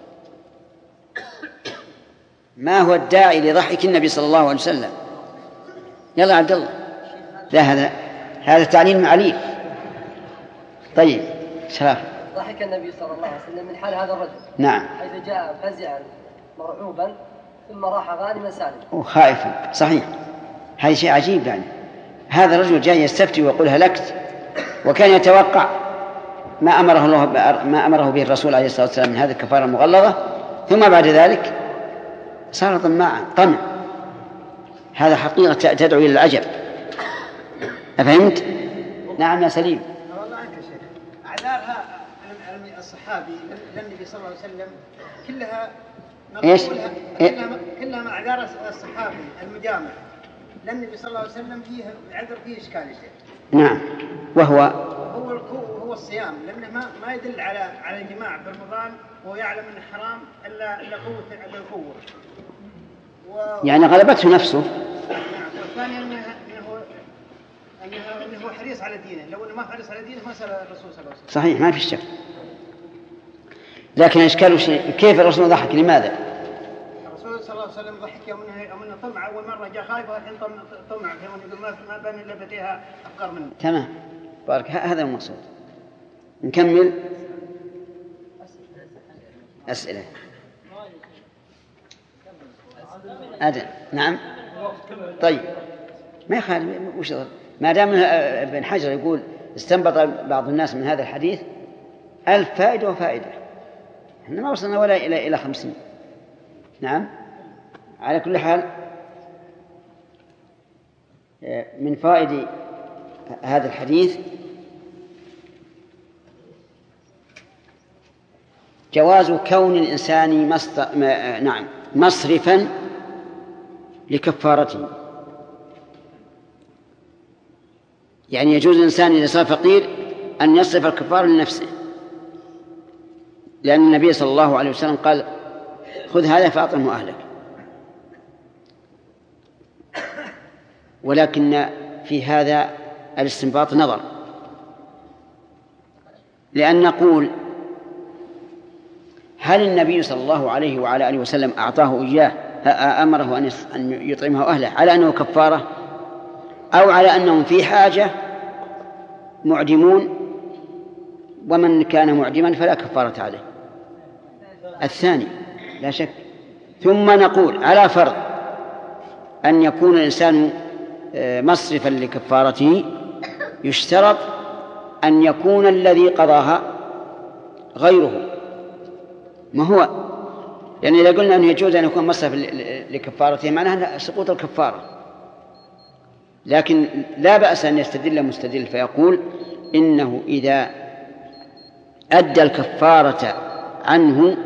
Speaker 2: ما هو الداعي لضحك النبي صلى الله عليه وسلم؟ يلا عبد الله. لا، هذا تعليم عليم. طيب، شرف.
Speaker 4: ضحك النبي صلى الله عليه وسلم من حال هذا الرجل.
Speaker 2: نعم.
Speaker 4: حيث جاء فزعا مرعوبا ثم راح غانما سالما
Speaker 2: وخائفا. صحيح، هذا شيء عجيب. يعني هذا الرجل جاء يستفتي ويقول هلكت، وكان يتوقع ما أمره به الرسول عليه الصلاة والسلام من هذه الكفارة المغلظة، ثم بعد ذلك صار طمع. هذا حقيقة تدعو إلى العجب. أفهمت؟ نعم يا سليم.
Speaker 5: والله عنك يا شيخ، أعذارها الصحابي للنبي صلى الله عليه وسلم كلها
Speaker 2: إيش؟
Speaker 5: كلها مع أعذار الصحابي المجامع للنبي صلى الله عليه وسلم فيه عذر فيه إشكال يا شيخ.
Speaker 2: نعم، وهو
Speaker 5: الصيام، لأنه ما يدل على الجماع في رمضان، وهو يعلم أنه حرام إلا قوة يعني
Speaker 2: غلبته نفسه.
Speaker 5: والثاني أنه حريص على دينه، لو أنه ما حريص على دينه ما سأل الرسول صلى الله عليه وسلم.
Speaker 2: صحيح، ما في شك. لكن إشكال شيء كيف الرسول ضحك؟ لماذا؟
Speaker 5: الرسول صلى الله عليه وسلم ضحك يوم انه طمع، اول مره جاء خايف والحين طمع، يقول ما بين الا بديها افقر منه.
Speaker 2: تمام، بارك. هذا المقصود. نكمل أسئلة. نعم. طيب ما يخالف، وش ما دام ابن حجر يقول استنبط بعض الناس من هذا الحديث 1000 فائدة وفائدة، احنا ما وصلنا ولا إلى 50. نعم. على كل حال من فائد هذا الحديث جواز كون الإنسان مصرفا لكفارته. يعني يجوز الإنسان إذا صار فقير أن يصرف الكفارة لنفسه، لأن النبي صلى الله عليه وسلم قال خذ هذا فأطعمه أهلك. ولكن في هذا الاستنباط نظر، لأن نقول هل النبي صلى الله عليه وعلى آله وسلم أعطاه إياه، أمره أن يطعمه أهله على أنه كفارة، أو على أنهم في حاجة معدمون ومن كان معدما فلا كفارة عليه؟ الثاني لا شك. ثم نقول على فرض أن يكون الإنسان مصرفا لكفارته، يشترط أن يكون الذي قضاها غيره. ما هو يعني إذا قلنا أنه يجوز أن يكون مصرف لكفارته معناها سقوط الكفارة، لكن لا بأس أن يستدل مستدل فيقول إنه إذا أدى الكفارة عنه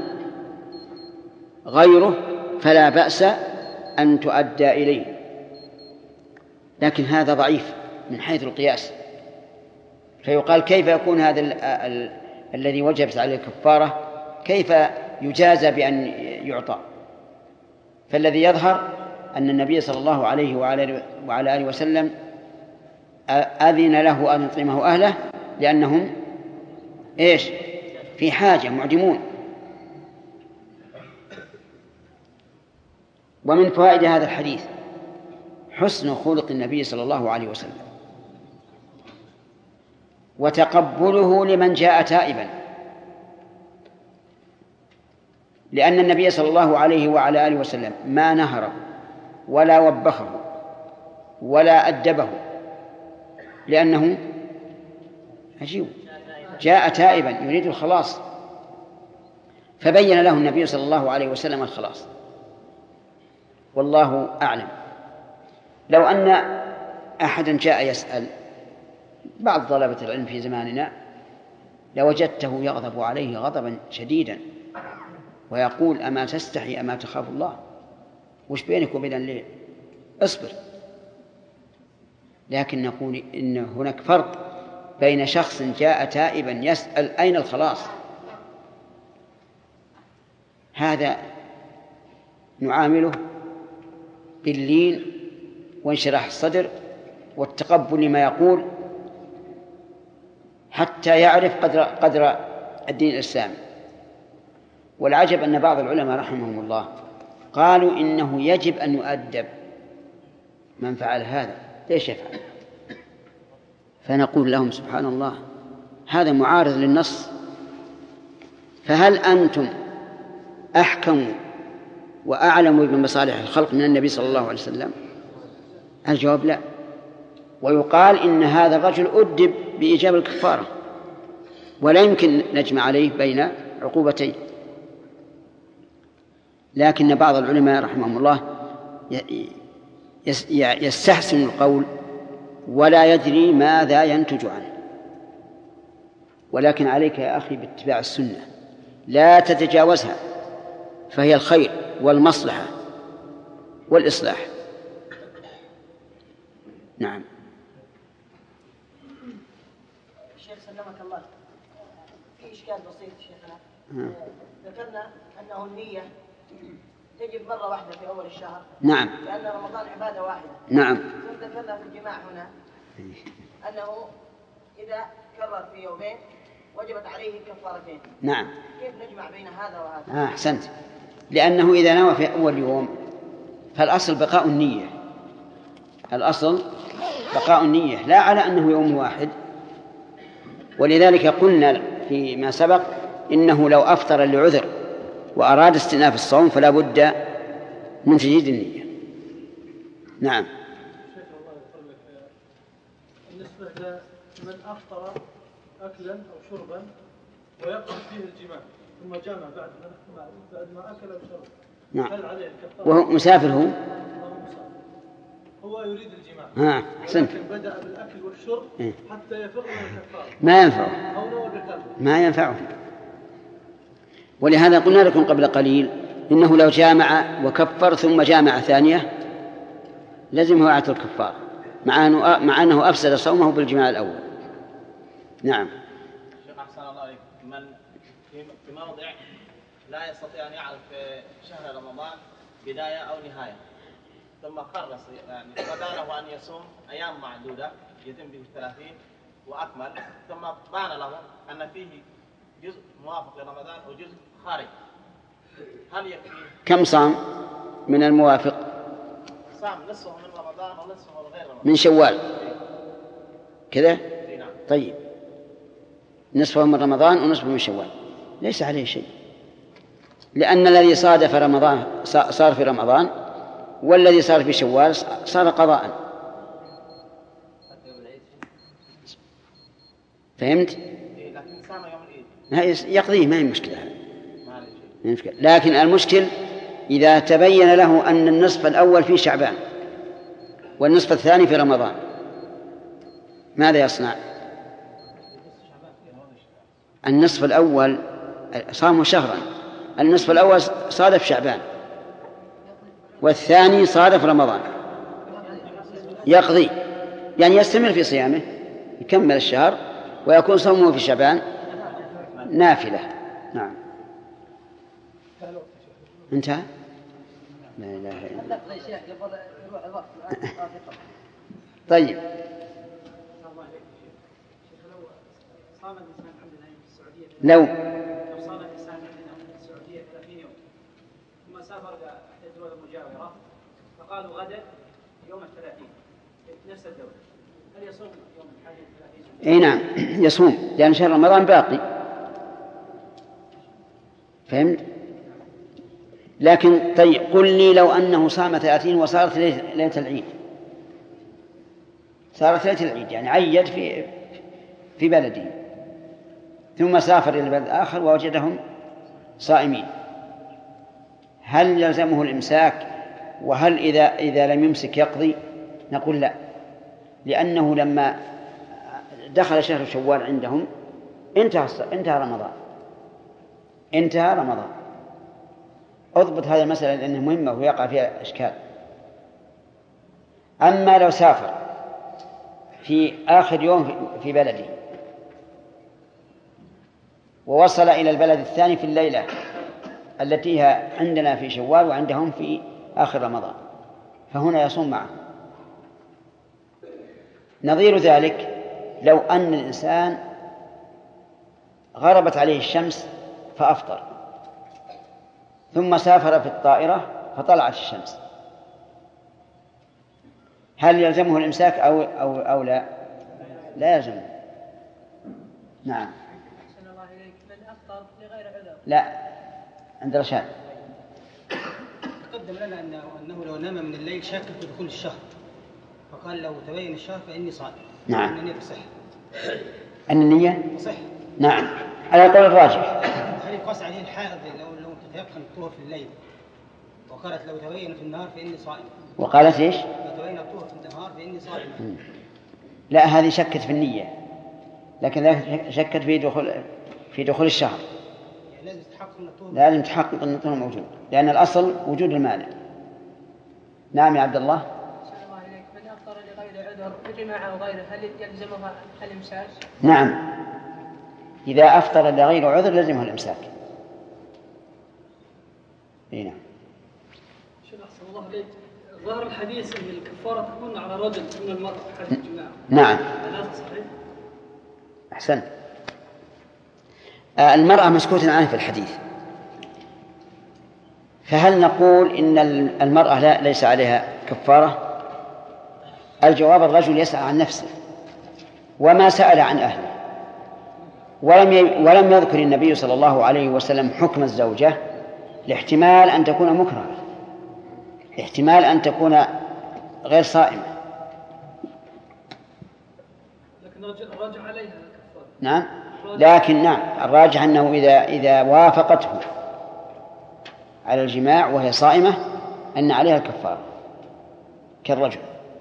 Speaker 2: غيره فلا بأس أن تؤدى إليه. لكن هذا ضعيف من حيث القياس، فيقال كيف يكون هذا الذي وجبت عليه الكفارة كيف يجازى بأن يعطى؟ فالذي يظهر أن النبي صلى الله عليه وعلى آله وسلم أذن له أن يطعمه أهله لأنهم في حاجة معدمون. ومن فوائد هذا الحديث حسن خلق النبي صلى الله عليه وسلم وتقبله لمن جاء تائبا، لأن النبي صلى الله عليه وعلى آله وسلم ما نهره ولا وبخه ولا أدبه، لأنه عجيب جاء تائبا يريد الخلاص، فبين له النبي صلى الله عليه وسلم الخلاص. والله أعلم. لو أن أحدا جاء يسأل بعض طلبة العلم في زماننا لوجدته يغضب عليه غضبا شديدا ويقول أما تستحي أما تخاف الله، وش بينك وبين الليل؟ اصبر. لكن نقول إن هناك فرق بين شخص جاء تائبا يسأل أين الخلاص، هذا نعامله باللين وانشراح الصدر والتقبل لما يقول حتى يعرف قدر الدين الإسلامي. والعجب أن بعض العلماء رحمهم الله قالوا إنه يجب أن يؤدب من فعل هذا، ليش يفعل؟ فنقول لهم سبحان الله هذا معارض للنص، فهل أنتم أحكم وأعلم بمصالح الخلق من النبي صلى الله عليه وسلم؟ الجواب لا. ويقال إن هذا الرجل أدب بإيجاب الكفارة ولا يمكن نجمع عليه بين عقوبتين. لكن بعض العلماء رحمهم الله يستحسن القول ولا يدري ماذا ينتج عنه. ولكن عليك يا أخي باتباع السنة، لا تتجاوزها، فهي الخير والمصلحة والإصلاح. نعم.
Speaker 4: الشيخ سلمك الله، في إشكال بسيط شيخنا. ذكرنا أنه النية تجب مرة واحدة في أول الشهر.
Speaker 2: نعم.
Speaker 4: لأن رمضان عبادة واحدة.
Speaker 2: نعم.
Speaker 4: ثم ذكرنا في الجماع هنا أنه إذا كرر في يومين
Speaker 6: وجبت عليه كفارتين.
Speaker 2: نعم.
Speaker 6: كيف نجمع بين هذا وهذا؟
Speaker 2: أحسنت. لأنه إذا نوى في أول يوم فالأصل بقاء النية، الأصل بقاء النية لا على أنه يوم واحد. ولذلك قلنا فيما سبق إنه لو أفطر لعذر وأراد استئناف الصوم فلا بد من تجديد النية. نعم.
Speaker 7: بالنسبة لمن أفطر أكلا أو شربا ويقصد فيه الجماع ثم جامع بعد ما أكل أو شرب،
Speaker 2: نعم.
Speaker 7: هل عليه الكفارة؟
Speaker 2: وهو مسافر
Speaker 7: هو يريد الجماع
Speaker 2: أحسنت.
Speaker 7: ولكن بدأ بالأكل والشرب حتى يفر من الكفارة
Speaker 2: ما ينفعه،
Speaker 7: أو نوى بالكفارة
Speaker 2: ما ينفعه. ولهذا قلنا لكم قبل قليل إنه لو جامع وكفر ثم جامع ثانية لزمه إعادة الكفارة مع أنه أفسد صومه بالجماع الأول. نعم.
Speaker 8: شيخ أحسن الله عليك، من في موضع لا يستطيع أن يعرف في شهر رمضان بداية أو نهاية، ثم قرر يعني بدا له أن يصوم أيام معدودة يتم به 30 وأكمل، ثم بان له أن فيه جزء موافق لرمضان وجزء خارج، هل يكفي؟
Speaker 2: كم صام من الموافق؟
Speaker 8: صام نصفه من رمضان ونصفه من غير رمضان.
Speaker 2: من شوال كذا؟ طيب، نصفه من رمضان ونصفه من شوال ليس عليه شيء، لأن الذي صادف رمضان صار في رمضان، والذي صار في شوال صار قضاء. فهمت؟
Speaker 8: لكن صام يوم العيد
Speaker 2: يقضيه، ما هي مشكلة. لكن المشكل إذا تبين له أن النصف الأول في شعبان والنصف الثاني في رمضان ماذا يصنع؟ النصف الأول صامه شهرا، النصف الأول صادف شعبان والثاني صادف رمضان، يقضي يعني يستمر في صيامه يكمل الشهر ويكون صومه في شعبان نافلة. نعم. انتهى. لا إله إلا الله. طيب. لو
Speaker 9: صام الإنسان عندنا في السعودية 30 يوم ثم سافر إلى الدول المجاورة فقالوا غدا يوم 30 نفس الدولة، هل يصوم يوم الحج 30؟
Speaker 2: اي نعم يصوم، لأن شهر رمضان باقي. فهمت؟ لكن طيب قل لي لو أنه صام 30 وصارت ليلة العيد، صارت ليلة العيد يعني عيد في بلده ثم سافر إلى بلد آخر ووجدهم صائمين، هل يلزمه الإمساك؟ وهل إذا لم يمسك يقضي؟ نقول لا، لأنه لما دخل شهر شوال عندهم انتهى رمضان. اضبط هذه المسألة لأنها مهمة ويقع فيها إشكال. أما لو سافر في آخر يوم في بلده ووصل إلى البلد الثاني في الليلة التي هي عندنا في شوال وعندهم في آخر رمضان، فهنا يصوم معه. نظير ذلك لو أن الإنسان غربت عليه الشمس فأفطر ثم سافر في الطائرة فطلعت الشمس، هل يلزمه الإمساك أو لا؟ لا يلزمه. نعم.
Speaker 9: أحسن الله إليك، من أفطر لغير عذر؟
Speaker 2: لا، عند رشاد.
Speaker 10: تقدم لنا أنه لو نام من الليل شاك في دخول الشهر فقال لو تبين الشهر فإني صائم.
Speaker 2: نعم.
Speaker 10: أن النية تصح.
Speaker 2: أن النية
Speaker 10: تصح.
Speaker 2: نعم على قول الراجح.
Speaker 10: هل يقاس عليه الحائض لو تتيقن الطهر في الليل وقالت لو تبين في النهار فإني صائم؟
Speaker 2: وقالت إيش؟
Speaker 10: لو تبين الطهر في النهار فإني صائم.
Speaker 2: لا، هذه شكت في النية، لكن لا شكت في دخول الشهر.
Speaker 10: يعني لازم تحقق أن الطهر،
Speaker 2: لازم تحقق أن الطهر موجود، لأن الأصل وجود المانع. نعم يا عبد الله.
Speaker 9: أحسن الله إليك، من أفطر لغير عذر بجماعة أو غيره هل يلزمها الإمساك؟
Speaker 2: نعم، إذا أفطر لغير عذر لزمه الإمساك. نعم.
Speaker 11: شيخ أحسن الله عليك، ظهر الحديث أن الكفارة تكون على رجل من المرأة حال الجماع.
Speaker 2: نعم.
Speaker 11: هذا صحيح؟
Speaker 2: أحسنت. المرأة مسكوت عنها في الحديث، فهل نقول إن المرأة ليس عليها كفارة؟ الجواب الرجل يسأل عن نفسه وما سأل عن أهله، ولم يذكر النبي صلى الله عليه وسلم حكم الزوجة لاحتمال أن تكون مكرهة، احتمال أن تكون غير صائمة.
Speaker 11: لكن راجع عليها الكفارة.
Speaker 2: نعم، لكن نعم الراجح أنه إذا وافقته على الجماع وهي صائمة أن عليها الكفارة كالرجل.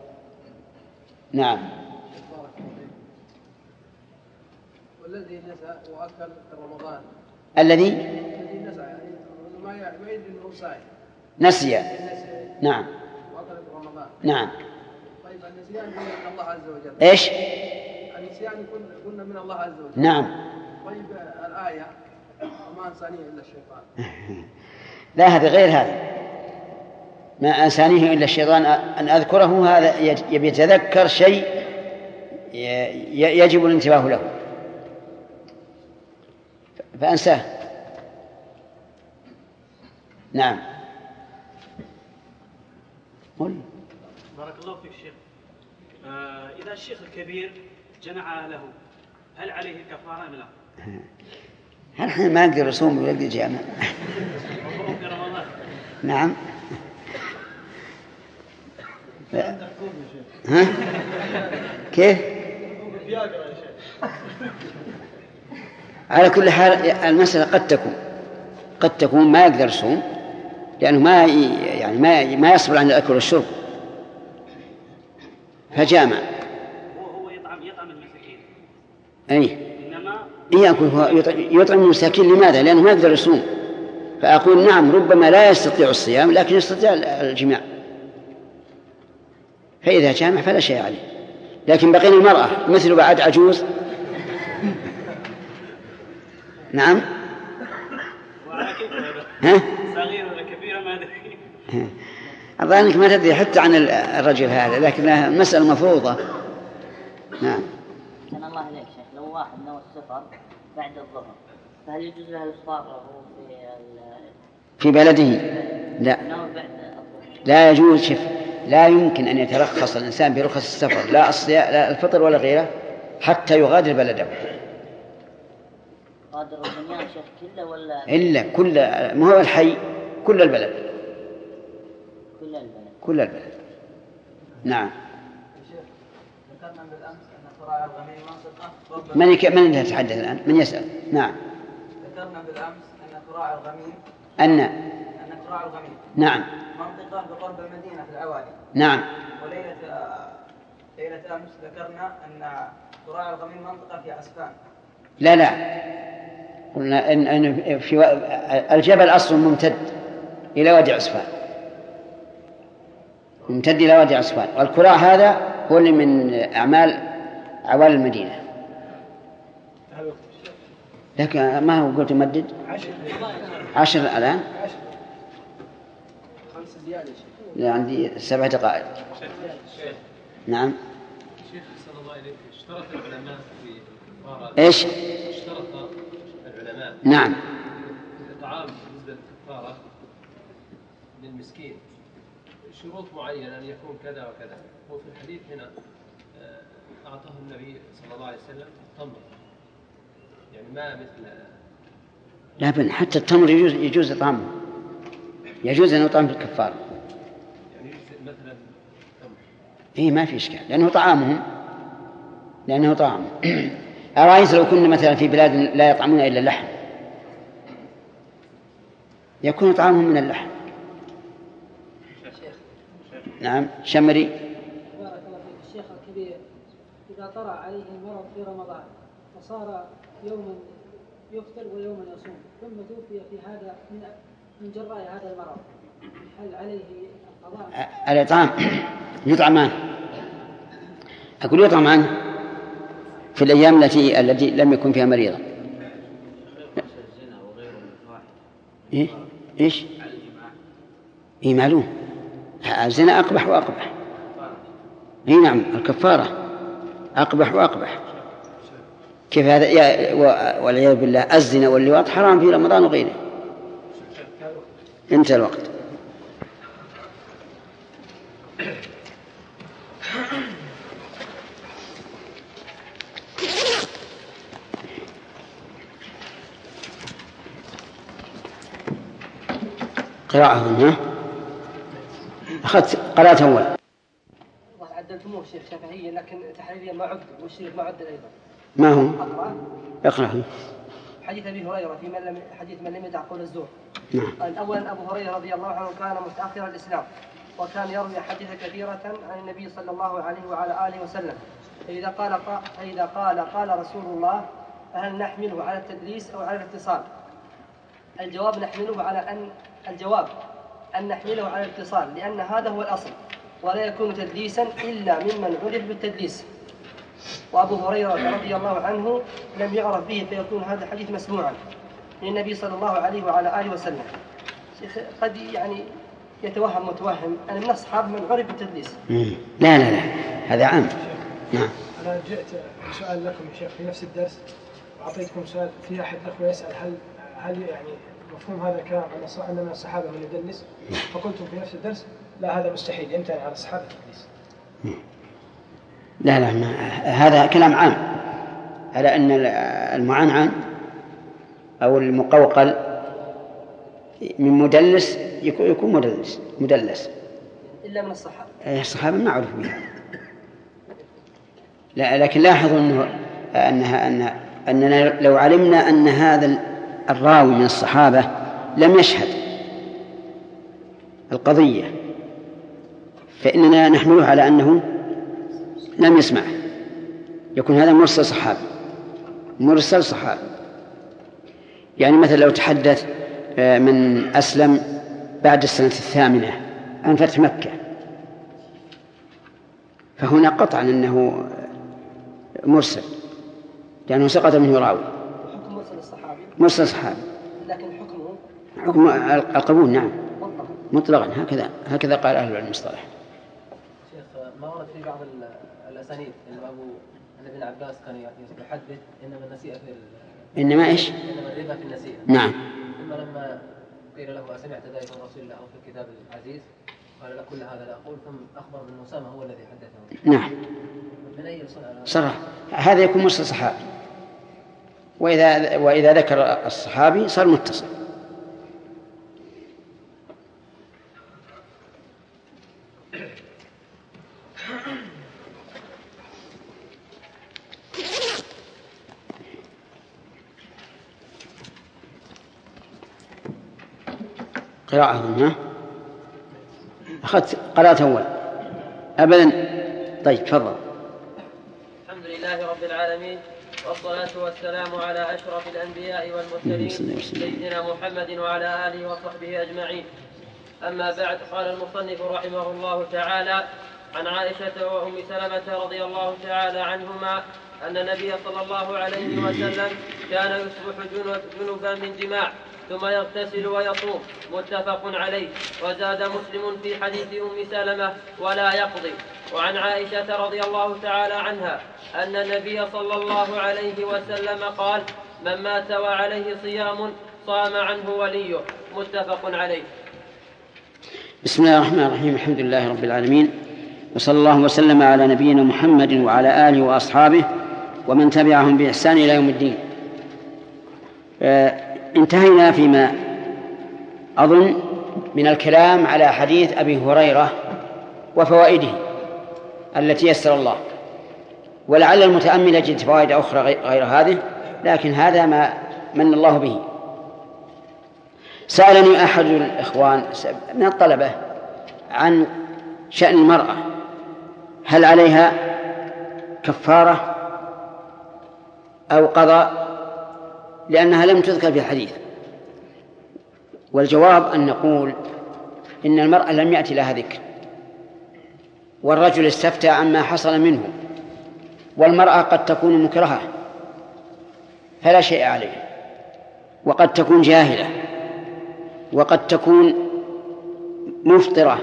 Speaker 2: نعم.
Speaker 3: والذي نسى وأكل في رمضان
Speaker 2: الذي
Speaker 3: نسى يعني ما يدري أنه صائم
Speaker 2: نسي. نعم.
Speaker 3: وأكل في رمضان.
Speaker 2: نعم.
Speaker 3: طيب النسيان من الله عز وجل.
Speaker 2: إيش؟
Speaker 3: النسيان قلنا من الله عز وجل.
Speaker 2: نعم.
Speaker 3: طيب الآية وما أنسانيه إلا الشيطان.
Speaker 2: لا، هذا غير هذا. ما أنسانيه إلا الشيطان أن أذكره، هذا يبي يتذكر شيء يجب الانتباه له فأنساه. نعم. قل.
Speaker 9: بارك الله فيك شيخ. إذا الشيخ الكبير جمع له هل عليه الكفارة أم لا؟
Speaker 2: هل احنا ما نقدر نصوم ولقد جامع؟ نعم. ها؟ كيف؟ على كل حال المسألة قد تكون ما يقدر يصوم لأنه ما يصبر عن الأكل والشرب فجامع.
Speaker 9: هو يطعم المساكين.
Speaker 2: أي يطعم المساكين. لماذا؟ لأنه ما يقدر يصوم. فأقول نعم ربما لا يستطيع الصيام لكن يستطيع الجماع، فإذا جامع فلا شيء عليه. لكن بقينا المرأة مثل بعد عجوز. نعم. ها؟
Speaker 9: صغير ولا كبير ما أدري.
Speaker 2: أظنك ما تدري حتى عن الرجل هذا، لكنها مسألة مفروضة. نعم.
Speaker 6: أحسن الله إليك شيخ، لو واحد نوى السفر بعد الظهر فهل يجوز له الإفطار وهو
Speaker 2: في بلده؟ لا يجوز. شف، لا يمكن أن يترخص الإنسان برخص السفر لا الفطر ولا غيره حتى يغادر بلده.
Speaker 6: غادر الدنيا شيخ كله ولا
Speaker 2: إلا كل ما هو الحي كل البلد. كل البلد. نعم.
Speaker 3: ذكرنا بالأمس أن قراء الغميم منطقة.
Speaker 2: من يتحدث الآن؟ من يسأل؟ نعم.
Speaker 3: ذكرنا بالأمس أن قراء الغميم قراء الغميم
Speaker 2: نعم
Speaker 3: منطقة بقرب المدينة في العوالي.
Speaker 2: نعم.
Speaker 3: وليلة أمس ذكرنا أن قراء الغميم منطقة في عسفان.
Speaker 2: لا قلنا إن في الجبل أصل ممتد إلى وادي عسفان، ممتد إلى وادي عسفان، والقراء هذا هو اللي من أعمال عوالي المدينة. لكن ما هو قلت مدد 10 الآن.
Speaker 3: 5 زيادة.
Speaker 2: لا عندي 7 دقائق. نعم.
Speaker 12: شيخ صلى الله عليه وسلم اشترط العلماء في الكفارة.
Speaker 2: إيش؟
Speaker 12: اشترط العلماء.
Speaker 2: نعم.
Speaker 12: الطعام بالنسبة للكفارة للمسكين شروط معينة أن يكون كذا وكذا، وفي الحديث هنا أعطاه النبي صلى الله عليه وسلم التمر، يعني ما مثل.
Speaker 2: لا بل حتى التمر يجوز طعامه، يجوز أن يطعم بالكفارة.
Speaker 12: يعني مثلا تمر.
Speaker 2: إيه ما في إشكال لأنه طعام. أرأيت لو كنا مثلا في بلاد لا يطعمون إلا اللحم يكون طعامهم من اللحم. نعم. شمري.
Speaker 11: بارك الله فيك الشيخ الكبير، إذا طرأ عليه المرض في رمضان فصار يوما يفطر ويوما يصوم ثم توفي في هذا من جراء هذا المرض، هل عليه القضاء؟
Speaker 2: الإطعام يطعمان. أقول يطعمان في الأيام التي لم يكن فيها مريضا. إيش؟ إيه معلوم، الزنا أقبح وأقبح. إيه نعم الكفارة أقبح وأقبح. كيف هذا والعياذ بالله الزنا واللواط حرام في رمضان وغيره. انتهى الوقت. قراءة أخذت قراءة أول.
Speaker 4: عدلتموه شيخ شافعيا لكن تحريريا ما عدل والشريف ما عدل أيضا.
Speaker 2: ما هو؟ اقرأ.
Speaker 4: حديث أبي هريرة في حديث من لم يدع قول الزور.
Speaker 2: نعم.
Speaker 4: أولا أبو هريرة رضي الله عنه كان متأخر الإسلام وكان يروي حديث كثيرة عن النبي صلى الله عليه وعلى آله وسلم. فإذا قال رسول الله فهل نحمله على التدليس أو على الاتصال؟ الجواب أن نحمله على الاتصال لأن هذا هو الأصل ولا يكون تدليسا إلا ممن عرف بالتدليس. وأبو هريرة رضي الله عنه لم يعرف به فيكون هذا الحديث مسموعا للنبي صلى الله عليه وعلى آله وسلم. قد يعني يتوهم متوهم أن من أصحاب من عرف بالتدليس.
Speaker 2: لا هذا عام. نعم.
Speaker 13: أنا جئت بسؤال لكم يا شيخ في نفس الدرس وأعطيتكم سؤال في أحد الأخوة يسأل هل يعني مفهوم هذا الكلام أن من الصحابة من يدلس؟ فقلتم في نفس الدرس لا هذا مستحيل يمتنع على الصحابة التدليس.
Speaker 2: لا هذا كلام عام على أن المعنعن أو المقوقل من مدلس يكون مدلس
Speaker 4: إلا من الصحابة.
Speaker 2: الصحابة ما عرفوا بها. لا لكن لاحظوا أننا لو علمنا أن هذا الراوي من الصحابة لم يشهد القضية فإننا نحمله على أنه لم يسمع، يكون هذا مرسل صحابي. يعني مثلا لو تحدث من أسلم بعد السنة 8 عن فتح مكة فهنا قطعا أنه مرسل لأنه سقط منه راوي.
Speaker 4: حكم
Speaker 2: مرسل الصحابي
Speaker 4: لكن
Speaker 2: حكم القبول نعم مطلقا هكذا قال أهل العلم المصطلح.
Speaker 12: شيخ ما ورد في بعض الأسانيد أن ابن عباس كان يحدث إنما النسيئة في
Speaker 2: إنما إيش؟
Speaker 12: إنما الربا في النسيئة.
Speaker 2: نعم.
Speaker 12: ثم لما قيل له أسمعت ذلك من رسول الله أو في الكتاب العزيز قال لا كل هذا لا أقول ثم أخبر بن أسامة هو الذي حدثه.
Speaker 2: نعم.
Speaker 12: من أي
Speaker 2: صراحة هذا يكون مرسل صحابي وإذا ذكر الصحابي صار متصل. قراءة أخذت قراءة أول أبدا. طيب تفضل.
Speaker 14: الحمد لله رب العالمين والصلاة والسلام على أشرف الأنبياء والمرسلين سيدنا محمد وعلى آله وصحبه أجمعين. أما بعد قال المصنف رحمه الله تعالى عن عائشة وأم سلمة رضي الله تعالى عنهما أن النبي صلى الله عليه وسلم كان يصبح جنبا من جماع ثم يغتسل ويصوم متفق عليه. وزاد مسلم في حديث أم سلمة ولا يقضي. وعن عائشة رضي الله تعالى عنها أن النبي صلى الله عليه وسلم قال من مات وعليه صيام صام عنه وليه متفق عليه.
Speaker 2: بسم الله الرحمن الرحيم الحمد لله رب العالمين وصلى الله وسلم على نبينا محمد وعلى آله وأصحابه ومن تبعهم بإحسان إلى يوم الدين. انتهينا فيما أظن من الكلام على حديث أبي هريرة وفوائده التي يسر الله، ولعل المتأمل يجد فوائد أخرى غير هذه، لكن هذا ما من الله به. سألني أحد الإخوان من الطلبة عن شأن المرأة، هل عليها كفارة أو قضاء، لأنها لم تذكر في الحديث. والجواب أن نقول إن المرأة لم يأتي لها ذكر، والرجل استفتى عما حصل منه، والمرأة قد تكون مكرهة فلا شيء عليها، وقد تكون جاهلة، وقد تكون مفطرة،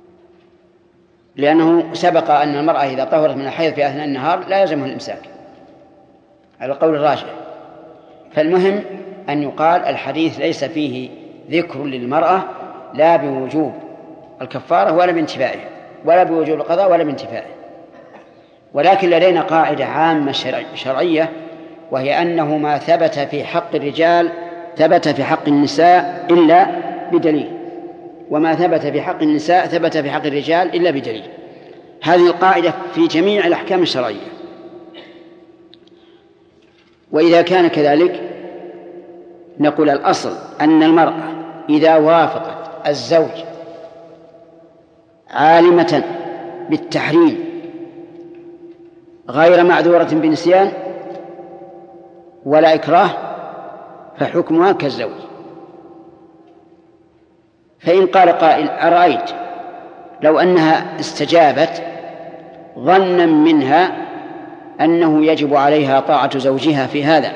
Speaker 2: لأنه سبق أن المرأة إذا طهرت من الحيض في أثناء النهار لا يلزمها الإمساك. على القول الراجح. فالمهم أن يقال الحديث ليس فيه ذكر للمرأة لا بوجوب الكفارة ولا بانتفائه، ولا بوجوب القضاء ولا بانتفائه. ولكن لدينا قاعدة عامة شرعية، وهي أنه ما ثبت في حق الرجال ثبت في حق النساء إلا بدليل، وما ثبت في حق النساء ثبت في حق الرجال إلا بدليل. هذه القاعدة في جميع الأحكام الشرعية. وإذا كان كذلك نقول الأصل أن المرأة إذا وافقت الزوج عالمة بالتحريم غير معذورة بنسيان ولا إكراه فحكمها كالزوج. فإن قال قائل أرأيت لو أنها استجابت ظنا منها أنه يجب عليها طاعة زوجها في هذا،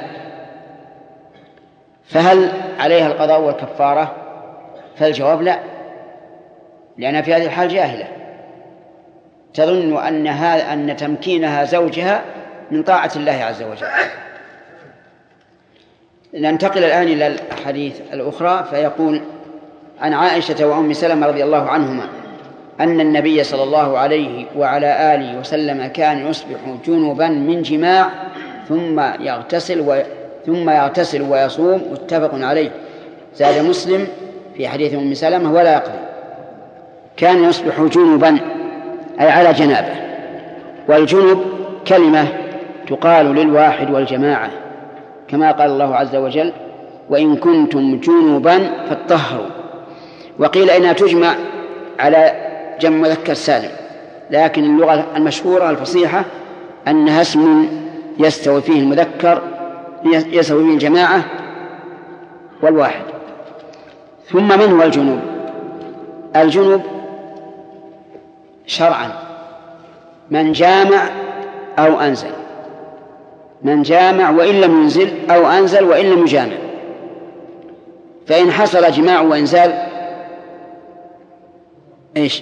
Speaker 2: فهل عليها القضاء والكفارة؟ فالجواب لا، لأنها في هذه الحال جاهلة تظن أن تمكينها زوجها من طاعة الله عز وجل. ننتقل الآن إلى الحديث الأخرى. فيقول عن عائشة وأم سلمة رضي الله عنهما أن النبي صلى الله عليه وعلى آله وسلم كان يصبح جنبا من جماع ثم يغتسل ويصوم، متفق عليه. زاد مسلم في حديث أم سلمة ولا يقضي. كان يصبح جنبا أي على جنابه، والجنب كلمة تقال للواحد والجماعة، كما قال الله عز وجل وإن كنتم جنبا فاطهروا. وقيل إنها تجمع على جمع مذكر سالم، لكن اللغة المشهورة الفصيحة أنها اسم يستوي فيه المذكر يستوي فيه الجماعة والواحد. ثم من هو الجنوب؟ الجنوب شرعا من جامع أو أنزل، من جامع وإن لم ينزل، أو أنزل وإن لم يجامع. فإن حصل جماع وإنزال إيش؟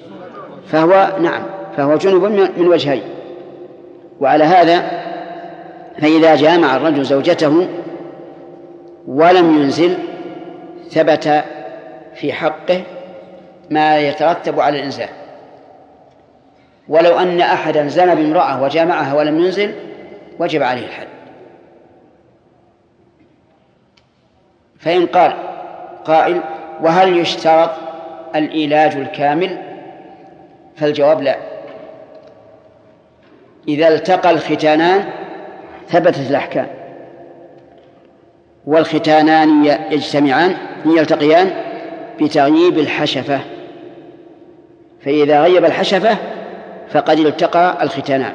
Speaker 2: فهو جنوب من وجهين. وعلى هذا فإذا جامع الرجل زوجته ولم ينزل ثبت في حقه ما يترتب على الإنزال. ولو أن أحدا زنى بامرأة وجامعها ولم ينزل وجب عليه الحد. فإن قال قائل وهل يشترط العلاج الكامل؟ فالجواب لا. إذا التقى الختانان ثبتت الأحكام، والختانان يلتقيان بتغييب الحشفة، فإذا غيب الحشفة فقد التقى الختانان،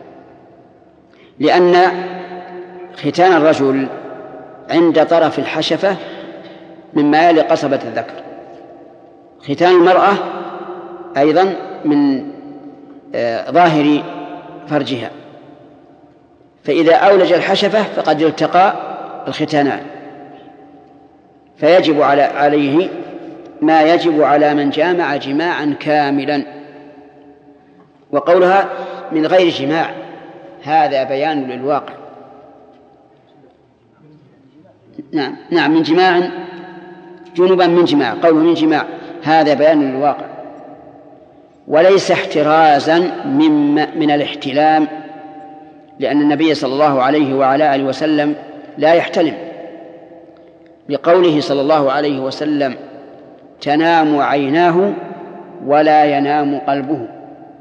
Speaker 2: لأن ختان الرجل عند طرف الحشفة مما يلي قصبة الذكر، ختان المرأة أيضا من ظاهر فرجها، فإذا أولج الحشفة فقد التقى الختانان، فيجب عليه ما يجب على من جامع جماعا كاملا. وقولها من غير جماع هذا بيان للواقع. نعم من جماع، جنبا من جماع، قوله من جماع هذا بيان للواقع، وليس احترازا من الاحتلام، لأن النبي صلى الله عليه وعلى آله وسلم لا يحتلم، لقوله صلى الله عليه وسلم تنام عيناه ولا ينام قلبه.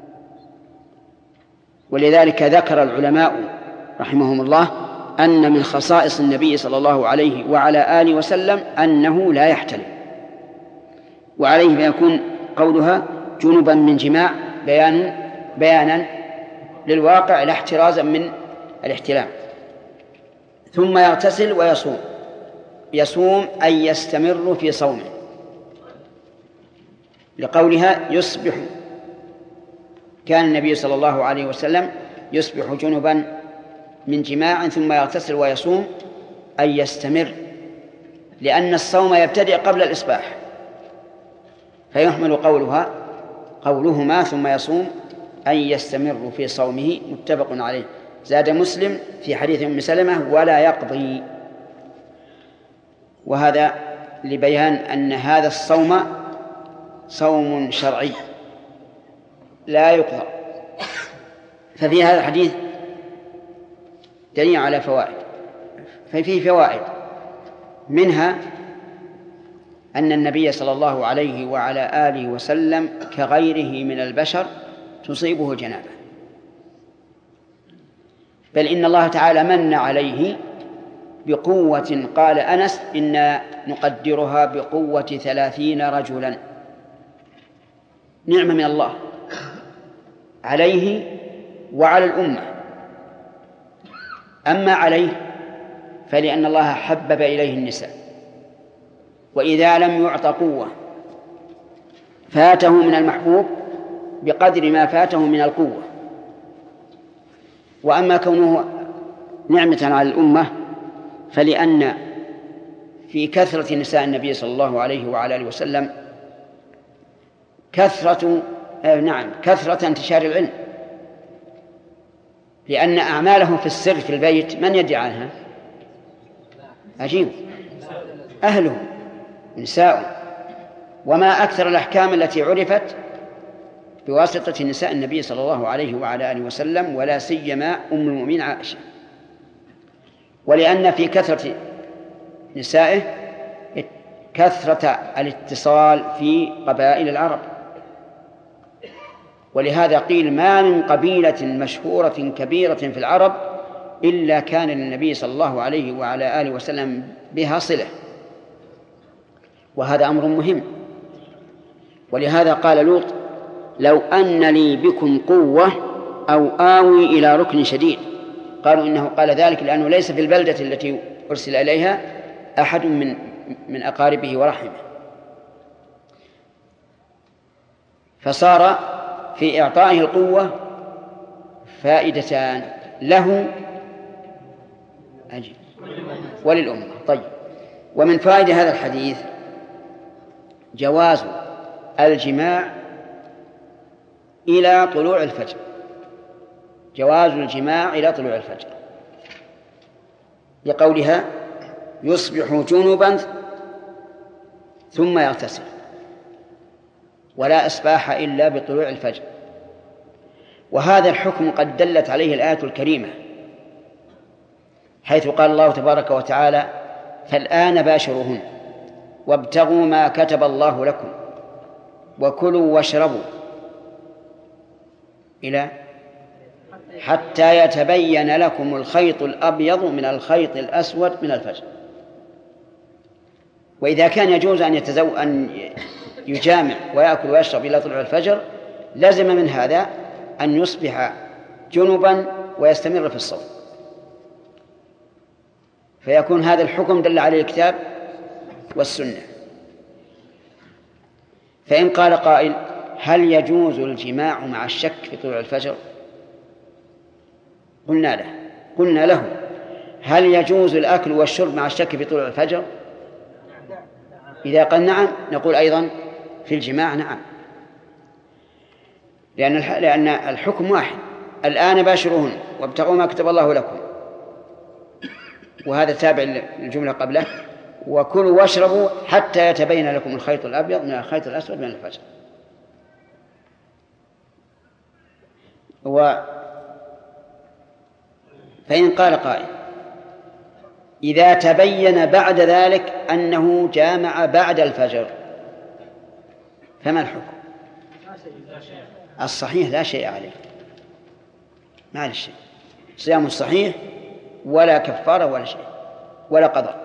Speaker 2: ولذلك ذكر العلماء رحمهم الله أن من خصائص النبي صلى الله عليه وعلى آله وسلم أنه لا يحتلم، وعليه فيكون قولها جنبا من جماع بيانا للواقع لا احترازا من الاحتلام. ثم يغتسل ويصوم، يصوم أي يستمر في صومه، لقولها يصبح، كان النبي صلى الله عليه وسلم يصبح جنبا من جماع ثم يغتسل ويصوم أي يستمر، لأن الصوم يبتدئ قبل الإصباح، فيحمل قولهما ثم يصوم أي يستمر في صومه، متفق عليه. زاد مسلم في حديث أم سلمة ولا يقضي، وهذا لبيان أن هذا الصوم صوم شرعي لا يقضى. ففي هذا الحديث دليل على فوائد، ففيه فوائد منها أن النبي صلى الله عليه وعلى آله وسلم كغيره من البشر تصيبه جنابة، بل إن الله تعالى من عليه بقوة، قال أنس إنا نقدرها بقوة 30 رجلا، نعمة من الله عليه وعلى الأمة. أما عليه فلأن الله حبب إليه النساء، وإذا لم يعط قوة فاته من المحبوب بقدر ما فاته من القوة. وأما كونه نعمة على الأمة فلأن في كثرة نساء النبي صلى الله عليه وعلى آله وسلم كثرة انتشار العلم، لأن أعمالهم في السر في البيت من يدري عنها؟ عجيب، أهله نساء. وما أكثر الأحكام التي عرفت بواسطة نساء النبي صلى الله عليه وعلى آله وسلم، ولا سيما أم المؤمنين عائشة. ولأن في كثرة نسائه كثرة الاتصال في قبائل العرب، ولهذا قيل ما من قبيلة مشهورة كبيرة في العرب إلا كان للنبي صلى الله عليه وعلى آله وسلم بها صلة، وهذا أمر مهم. ولهذا قال لوط لو أن لي بكم قوة أو آوي إلى ركن شديد. قالوا إنه قال ذلك لأنه ليس في البلدة التي أرسل إليها أحد من أقاربه ورحمه، فصار في إعطائه القوة فائدتان له وللأمة. طيب، ومن فائدة هذا الحديث جواز الجماع إلى طلوع الفجر، جواز الجماع إلى طلوع الفجر، لقولها يصبح جنبا ثم يغتسل، ولا إصباح إلا بطلوع الفجر. وهذا الحكم قد دلت عليه الآية الكريمة، حيث قال الله تبارك وتعالى فالآن باشروهن وابتغوا ما كتب الله لكم وكلوا واشربوا إلى حتى يتبين لكم الخيط الأبيض من الخيط الأسود من الفجر. وإذا كان يجوز أن يجامع ويأكل ويشرب إلى طلوع الفجر، لازم من هذا أن يصبح جنبا ويستمر في الصوم، فيكون هذا الحكم دل عليه الكتاب والسنة. فإن قال قائل هل يجوز الجماع مع الشك في طلوع الفجر؟ قلنا له هل يجوز الأكل والشرب مع الشك في طلوع الفجر؟ إذا قال نعم نقول أيضا في الجماع نعم، لأن الحكم واحد، الآن باشروهن وابتغوا ما كتب الله لكم، وهذا تابع للجملة قبله، وكلوا واشربوا حتى يتبين لكم الخيط الأبيض من الخيط الأسود من الفجر. فإن قال قائل إذا تبين بعد ذلك أنه جامع بعد الفجر فما الحكم؟ الصحيح لا شيء عليه، ما عليه شيء، صيام الصحيح ولا كفارة ولا شيء ولا قضاء.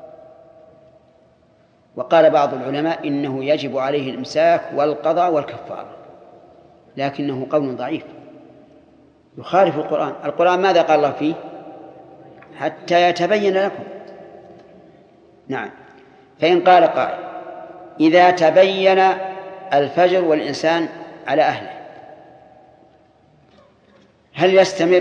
Speaker 2: وقال بعض العلماء إنه يجب عليه الإمساك والقضاء والكفارة، لكنه قول ضعيف يخالف القرآن. القرآن ماذا قال الله فيه؟ حتى يتبين لكم. نعم. فإن قال قائل إذا تبين الفجر والإنسان على أهله هل يستمر؟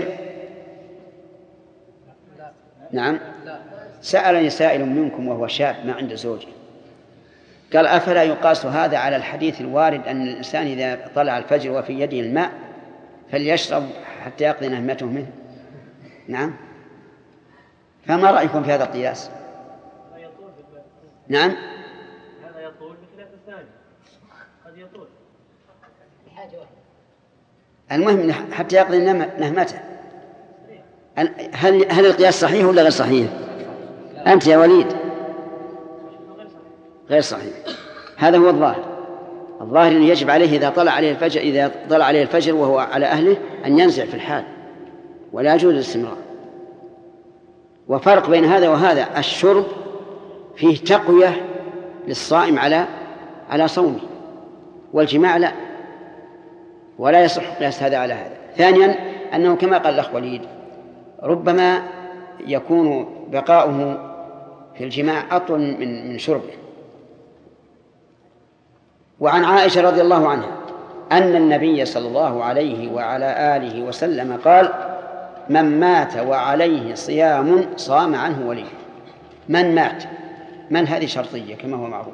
Speaker 2: نعم. سألني سائل منكم وهو شاب ما عنده زوجة، قال أفلا يقاس هذا على الحديث الوارد أن الإنسان إذا طلع الفجر وفي يده الماء فليشرب حتى يقضي نهمته منه؟ نعم. فما رأيكم في هذا القياس؟ نعم.
Speaker 7: هذا يطول بخلاف الثاني، قد يطول بحاجة واحدة.
Speaker 2: المهم حتى يقضي نهمته. هل القياس صحيح ولا غير صحيح؟ أنت يا وليد غير صحيح. هذا هو الظاهر أنه يجب عليه إذا طلع عليه الفجر وهو على أهله أن ينزع في الحال ولا يجوز الاستمرار. وفرق بين هذا وهذا، الشرب فيه تقوية للصائم على صومه، والجماع لا، ولا يصح قياس هذا على هذا. ثانيا أنه كما قال الأخ وليد ربما يكون بقاؤه في الجماع أطول من شربه. وعن عائشة رضي الله عنها أن النبي صلى الله عليه وعلى آله وسلم قال: من مات وعليه صيام صام عنه وليه. من مات، من هذه شرطية كما هو معروف،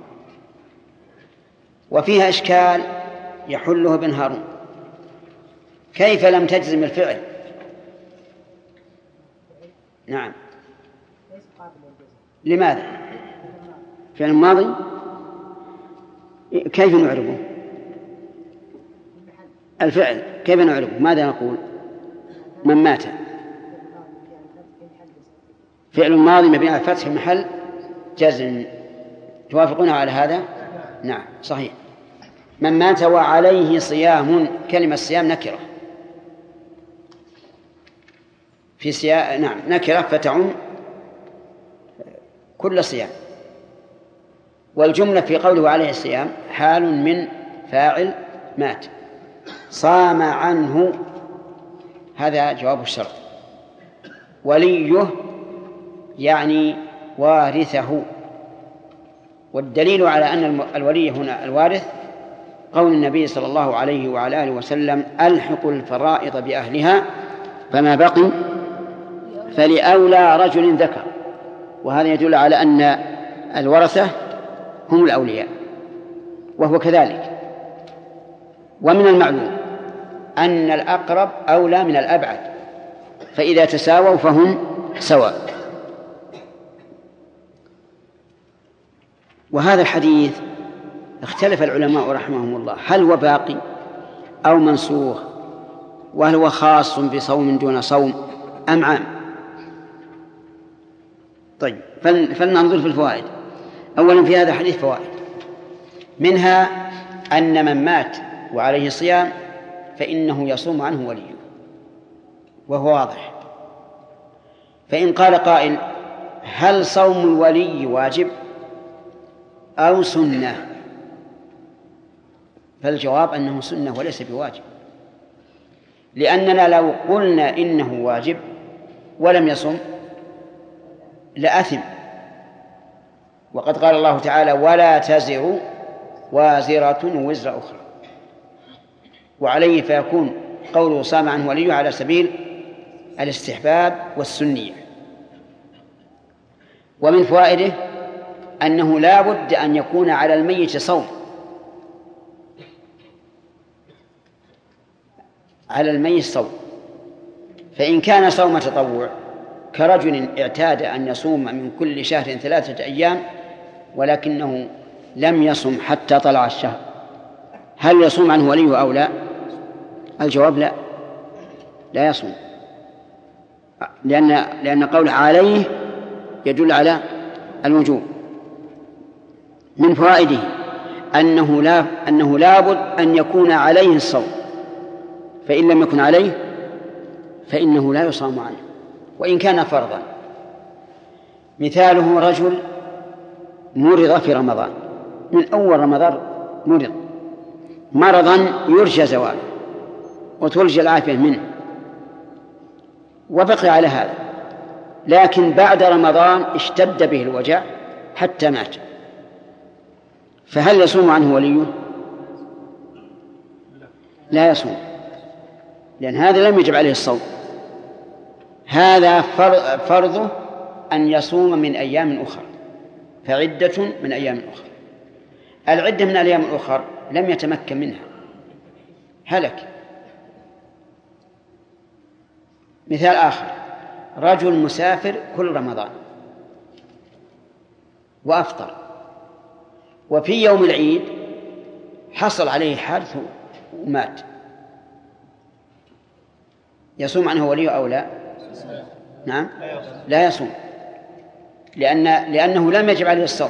Speaker 2: وفيها إشكال يحله ابن هارون. كيف لم تجزم الفعل؟ نعم، لماذا؟ فعل ماضي كيف نعربه؟ الفعل كيف نعربه؟ ماذا نقول؟ من مات فعل ماضي مبني على الفتح في محل جزم. توافقون على هذا؟ نعم صحيح. من مات وعليه صيام، كلمة صيام نكرة في نعم نكرة فتعم كل صيام. والجملة في قوله عليه الصيام حال من فاعل مات. صام عنه هذا جواب الشرط. وليه يعني وارثه. والدليل على أن الولي هنا الوارث قول النبي صلى الله عليه وعلى آله وسلم: ألحقوا الفرائض بأهلها فما بقي فلأولى رجل ذكر. وهذا يدل على أن الورثة هم الأولياء، وهو كذلك. ومن المعلوم أن الأقرب أولى من الأبعد، فإذا تساووا فهم سواء. وهذا الحديث اختلف العلماء رحمهم الله، هل هو باقي أو منسوخ؟ وهل هو خاص بصوم دون صوم أم عام؟ طيب، فلننظر في الفوائد. أولا في هذا الحديث فوائد، منها أن من مات وعليه صيام فإنه يصوم عنه وليه، وهو واضح. فإن قال قائل: هل صوم الولي واجب أو سنة؟ فالجواب أنه سنة وليس بواجب، لأننا لو قلنا إنه واجب ولم يصم لأثم. وقد قال الله تعالى: ولا تزر وازرة وزر أخرى. وعليه فيكون قوله صام عنه وليه على سبيل الاستحباب والسنية. ومن فوائده أنه لا بد أن يكون على الميت صوم، على الميت صوم. فإن كان صوم تطوع كرجل اعتاد أن يصوم من كل شهر 3 أيام ولكنه لم يصم حتى طلع الشهر، هل يصوم عنه وليه أو لا؟ الجواب لا يصوم، لأن قول عليه يدل على الوجوب. من فوائده أنه لابد أن يكون عليه الصوم، فإن لم يكن عليه فإنه لا يصام عنه وإن كان فرضا. مثاله رجل مرض في رمضان، من أول رمضان مرض مرضا يرجى زواله وترجى العافية منه، وبقي على هذا، لكن بعد رمضان اشتد به الوجع حتى مات، فهل يصوم عنه وليه؟ لا يصوم، لأن هذا لم يجب عليه الصوم. هذا فرضه أن يصوم من أيام أخرى، فعدة من أيام أخرى. العدة من أيام أخرى لم يتمكن منها، هلك. مثال آخر: رجل مسافر كل رمضان وأفطر، وفي يوم العيد حصل عليه حادث ومات، يصوم عنه وليه أو لا؟ نعم لا يصوم، لأنه لم يجب عليه الصوم،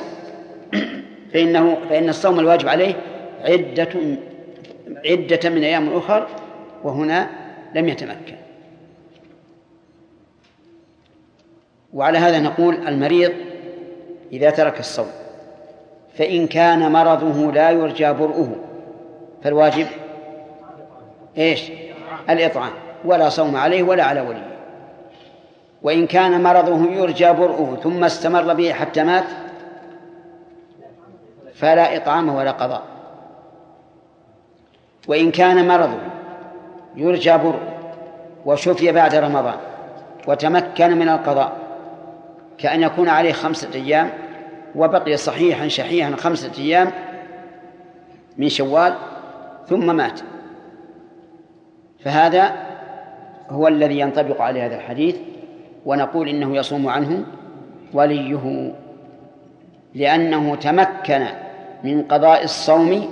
Speaker 2: فإن الصوم الواجب عليه عدة من أيام أخر، وهنا لم يتمكن. وعلى هذا نقول المريض إذا ترك الصوم فإن كان مرضه لا يرجى برؤه فالواجب إيش؟ الإطعام، ولا صوم عليه ولا على وليه. وإن كان مرضه يرجى برؤه ثم استمر به حتى مات فلا إطعام ولا قضاء. وإن كان مرضه يرجى برؤه وشفي بعد رمضان وتمكن من القضاء، كأن يكون عليه 5 أيام وبقي صحيحا شحيحا 5 أيام من شوال ثم مات، فهذا هو الذي ينطبق عليه هذا الحديث، ونقول إنه يصوم عنه وليه، لأنه تمكن من قضاء الصوم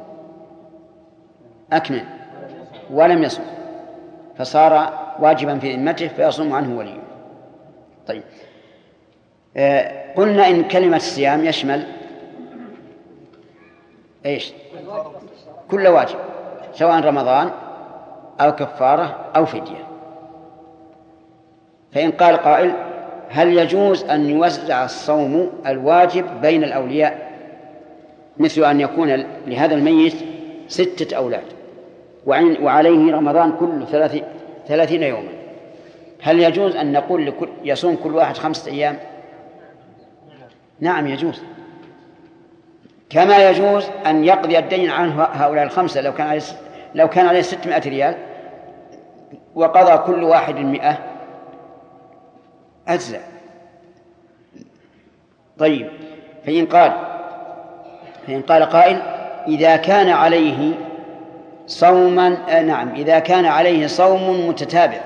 Speaker 2: أكمل ولم يصم، فصار واجبا في ذمته فيصوم عنه وليه. طيب، قلنا إن كلمة الصيام يشمل إيش؟ كل واجب، سواء رمضان أو كفارة أو فدية. فإن قال قائل هل يجوز أن يوزع الصوم الواجب بين الأولياء، مثل أن يكون لهذا الميت 6 أولاد وعليه رمضان كله 30 يوما، هل يجوز أن نقول يصوم كل واحد 5 أيام؟ نعم يجوز، كما يجوز أن يقضي الدين عن هؤلاء 5 لو كان عليه 600 ريال وقضى كل واحد 100 أجزاء. طيب، فإن قال قائل إذا كان عليه إذا كان عليه صوم متتابع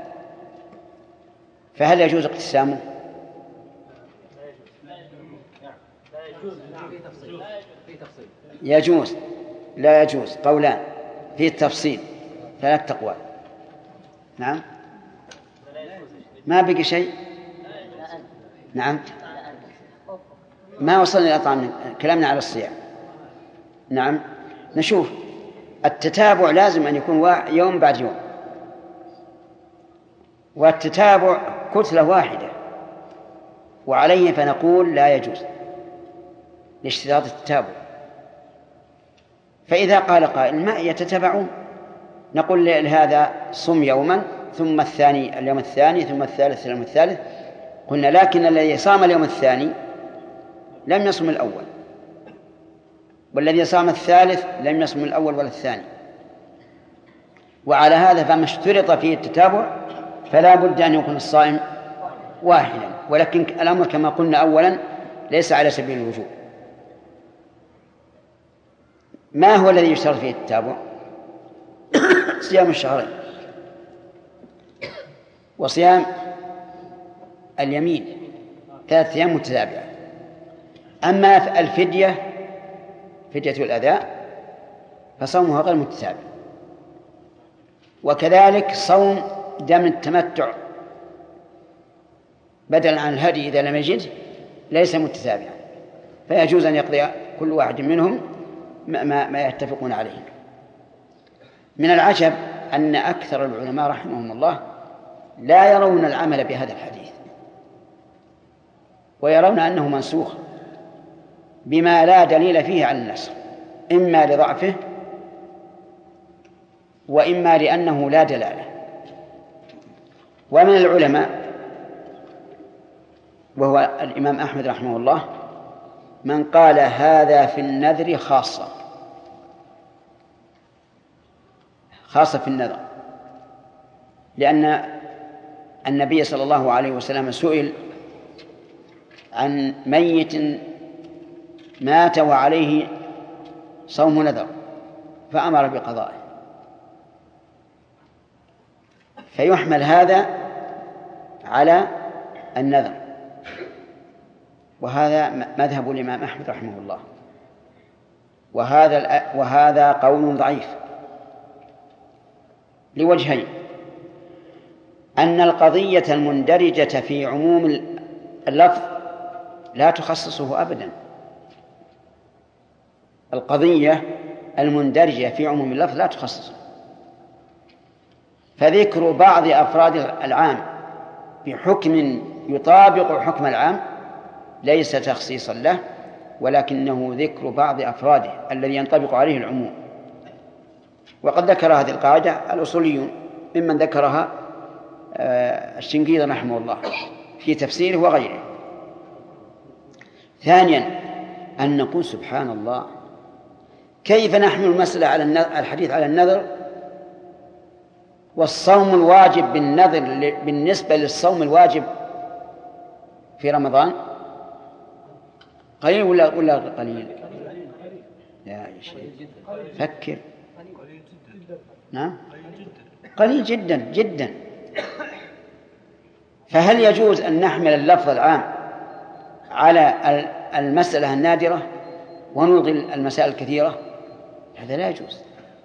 Speaker 2: فهل يجوز اقتسامه؟ يجوز، لا يجوز، قولان في التفصيل 3 أقوال. نعم، ما بقي شيء. نعم، ما وصلنا إلى الأطعام، كلامنا على الصيام. نعم، نشوف التتابع لازم أن يكون يوم بعد يوم، والتتابع كتلة واحدة، وعليه فنقول لا يجوز لاشتراط التتابع. فإذا قال قائل ما يتتبعون، نقول لهذا صم يوما ثم الثاني اليوم الثاني ثم الثالث اليوم الثالث. قلنا لكن الذي صام اليوم الثاني لم يصم الأول، والذي صام الثالث لم يصم الأول ولا الثاني، وعلى هذا فما اشترط فيه التتابع فلا بد أن يكون الصائم واحدا، ولكن الأمر كما قلنا أولا ليس على سبيل الوجوب. ما هو الذي يشترط فيه التتابع؟ صيام الشهرين وصيام اليمين 3 أيام متتابعة. أما الفدية، فدية الأداء، فصومها غير متتابع، وكذلك صوم دم التمتع بدلا عن الهدي إذا لم يجد ليس متتابعا، فيجوز أن يقضي كل واحد منهم ما يتفقون عليه. من العجب أن أكثر العلماء رحمهم الله لا يرون العمل بهذا الحديث، ويرون أنه منسوخ بما لا دليل فيه على النسخ، إما لضعفه وإما لأنه لا دلالة. ومن العلماء وهو الإمام أحمد رحمه الله من قال هذا في النذر خاصة في النذر، لأن النبي صلى الله عليه وسلم سئل عن ميت مات وعليه صوم نذر فأمر بقضائه، فيحمل هذا على النذر، وهذا مذهب الإمام أحمد رحمه الله، وهذا قول ضعيف لوجهين: أن القضية المندرجة في عموم اللفظ لا تخصصه أبدا. القضية المندرجة في عموم اللفظ لا تخصصه، فذكر بعض أفراد العام بحكم يطابق حكم العام ليس تخصيصا له، ولكنه ذكر بعض أفراده الذي ينطبق عليه العموم. وقد ذكر هذه القاعدة الأصوليون، ممن ذكرها الشنقيطي رحمه الله في تفسيره وغيره. ثانيا أن نقول سبحان الله، كيف نحمل المسألة على الحديث على النذر والصوم الواجب بالنذر بالنسبة للصوم الواجب في رمضان قليل ولا قليل؟ يا شيخ فكر. نعم قليل جدا جدا. فهل يجوز أن نحمل اللفظ العام على المسألة النادرة ونلغي المسائل الكثيرة؟ هذا لا يجوز.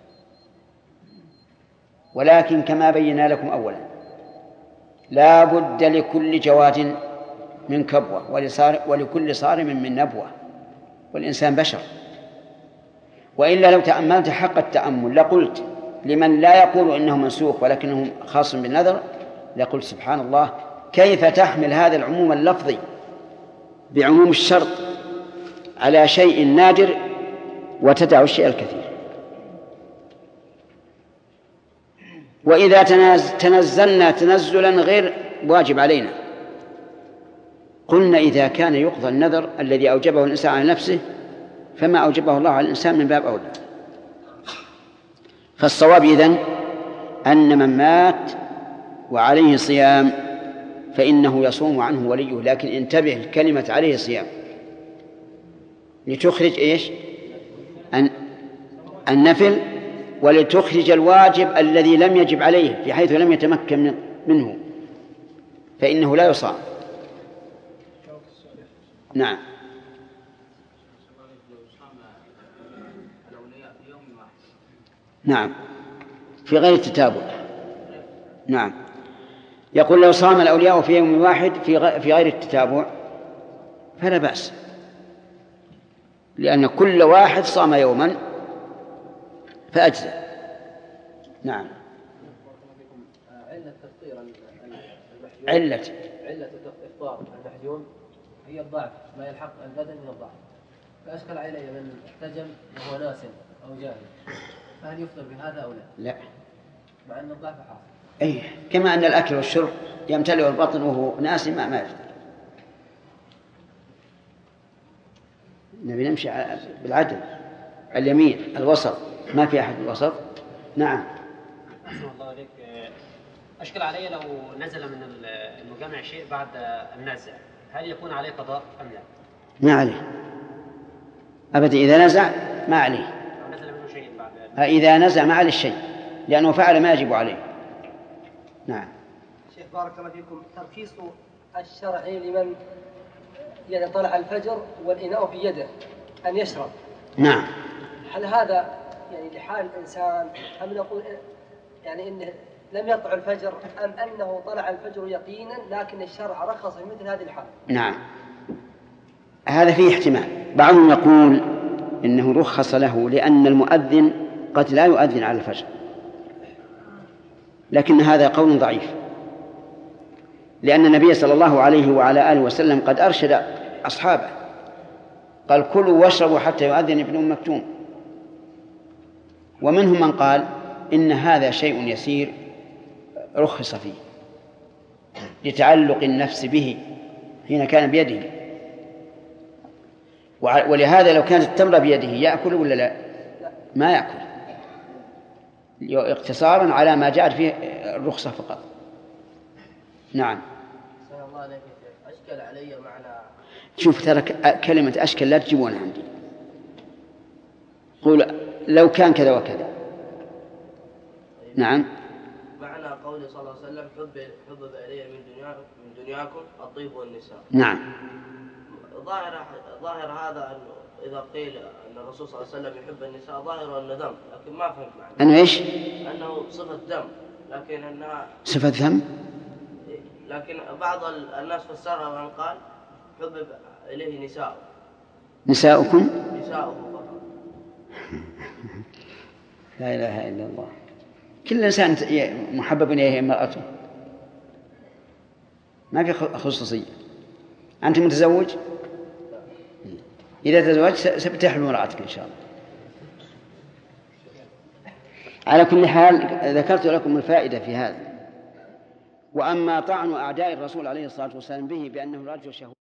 Speaker 2: ولكن كما بينا لكم أولا، لا بد لكل جواد من كبوة ولكل صارم من نبوة، والإنسان بشر. وإلا لو تأملت حق التأمل لقلت لمن لا يقول إنه منسوخ ولكنه خاص بالنذر، لقلت سبحان الله، كيف تحمل هذا العموم اللفظي بعموم الشرط على شيء نادر وتدع الشيء الكثير؟ وإذا تنزلنا تنزلا غير واجب علينا، قلنا إذا كان يقضى النذر الذي أوجبه الإنسان على نفسه فما أوجبه الله على الإنسان من باب أولى. فالصواب إذن أن من مات وعليه صيام فإنه يصوم عنه وليه، لكن انتبه كلمة عليه صيام لتخرج إيش؟ النفل، ولتخرج الواجب الذي لم يجب عليه بحيث لم يتمكن منه، فإنه لا يصام. نعم. نعم في غير التتابع. نعم يقول لو صام الأولياء في يوم واحد في غير التتابع فلا بأس، لأن كل واحد صام يوما فأجزأ. نعم. علة
Speaker 12: إفطار المحجوم هي الضعف، ما يلحق البدن من الضعف. فأشكل علي من احتجم وهو ناس أو جاهل، فهل يفطر بهذا أو لا؟
Speaker 2: لا،
Speaker 12: مع أن الضعف حاصل.
Speaker 2: أي كما أن الأكل والشرب يمتلئ البطن وهو ناس ما يفطر. نبي نمشي بالعدل، اليمين الوسط، ما في أحد الوسط. نعم.
Speaker 15: أحسن الله عليك. أشكل علي لو نزل من المجامع شيء بعد النزع، هل يكون عليه قضاء أم لا؟
Speaker 2: ما عليه أبدا، إذا نزع ما عليه.
Speaker 15: نزل منه شيء بعد
Speaker 2: إذا نزع ما عليه الشيء لأنه فعل ما يجب عليه. نعم.
Speaker 4: شيخ بارك الله فيكم، ترخيص الشرعي لمن يعني طلع الفجر والإناء في يده أن يشرب.
Speaker 2: نعم.
Speaker 4: هل هذا يعني لحال الإنسان أم نقول يعني إنه لم يطلع الفجر أم أنه طلع الفجر يقينا لكن الشرع رخص في مثل هذه الحال؟
Speaker 2: نعم هذا فيه احتمال. بعضهم يقول إنه رخص له لأن المؤذن قد لا يؤذن على الفجر، لكن هذا قول ضعيف، لأن النبي صلى الله عليه وعلى آله وسلم قد أرشد أصحابه قال كلوا واشربوا حتى يؤذن ابن أم مكتوم. ومنهم من قال إن هذا شيء يسير رخص فيه لتعلق النفس به حين كان بيده، ولهذا لو كانت التمرة بيده يأكل ولا لا؟ ما يأكل، اقتصارا على ما جاءت فيه الرخصة فقط. نعم.
Speaker 12: الله عليك أشكل علي معنى.
Speaker 2: شوف ترى كلمة أشكل لا تجيبونها عندي، قول لو كان كذا وكذا. نعم.
Speaker 12: معنى قول صلى الله عليه وسلم حبب إلي من
Speaker 16: دنياكم الطيب والنساء.
Speaker 2: نعم.
Speaker 16: ظاهر هذا أنه إذا قيل أن الرسول صلى الله عليه وسلم يحب النساء ظاهر أنه ذم، لكن ما فهمت معنى.
Speaker 2: أنه إيش؟
Speaker 16: أنه صفة ذم، لكن أنها
Speaker 2: صفة ذم.
Speaker 16: لكن بعض الناس فسرها وأن قال حبب إليه نساء.
Speaker 2: نساؤكم.
Speaker 16: نساؤه فقط.
Speaker 2: لا إله إلا الله. كل إنسان محبب إليه امرأته، ما في خصوصية. أنت متزوج؟ إذا تزوجت ستحب امرأتك إن شاء الله. على كل حال ذكرت لكم الفائدة في هذا. وأما طعن أعداء الرسول عليه الصلاة والسلام به بأنه رجل شهوة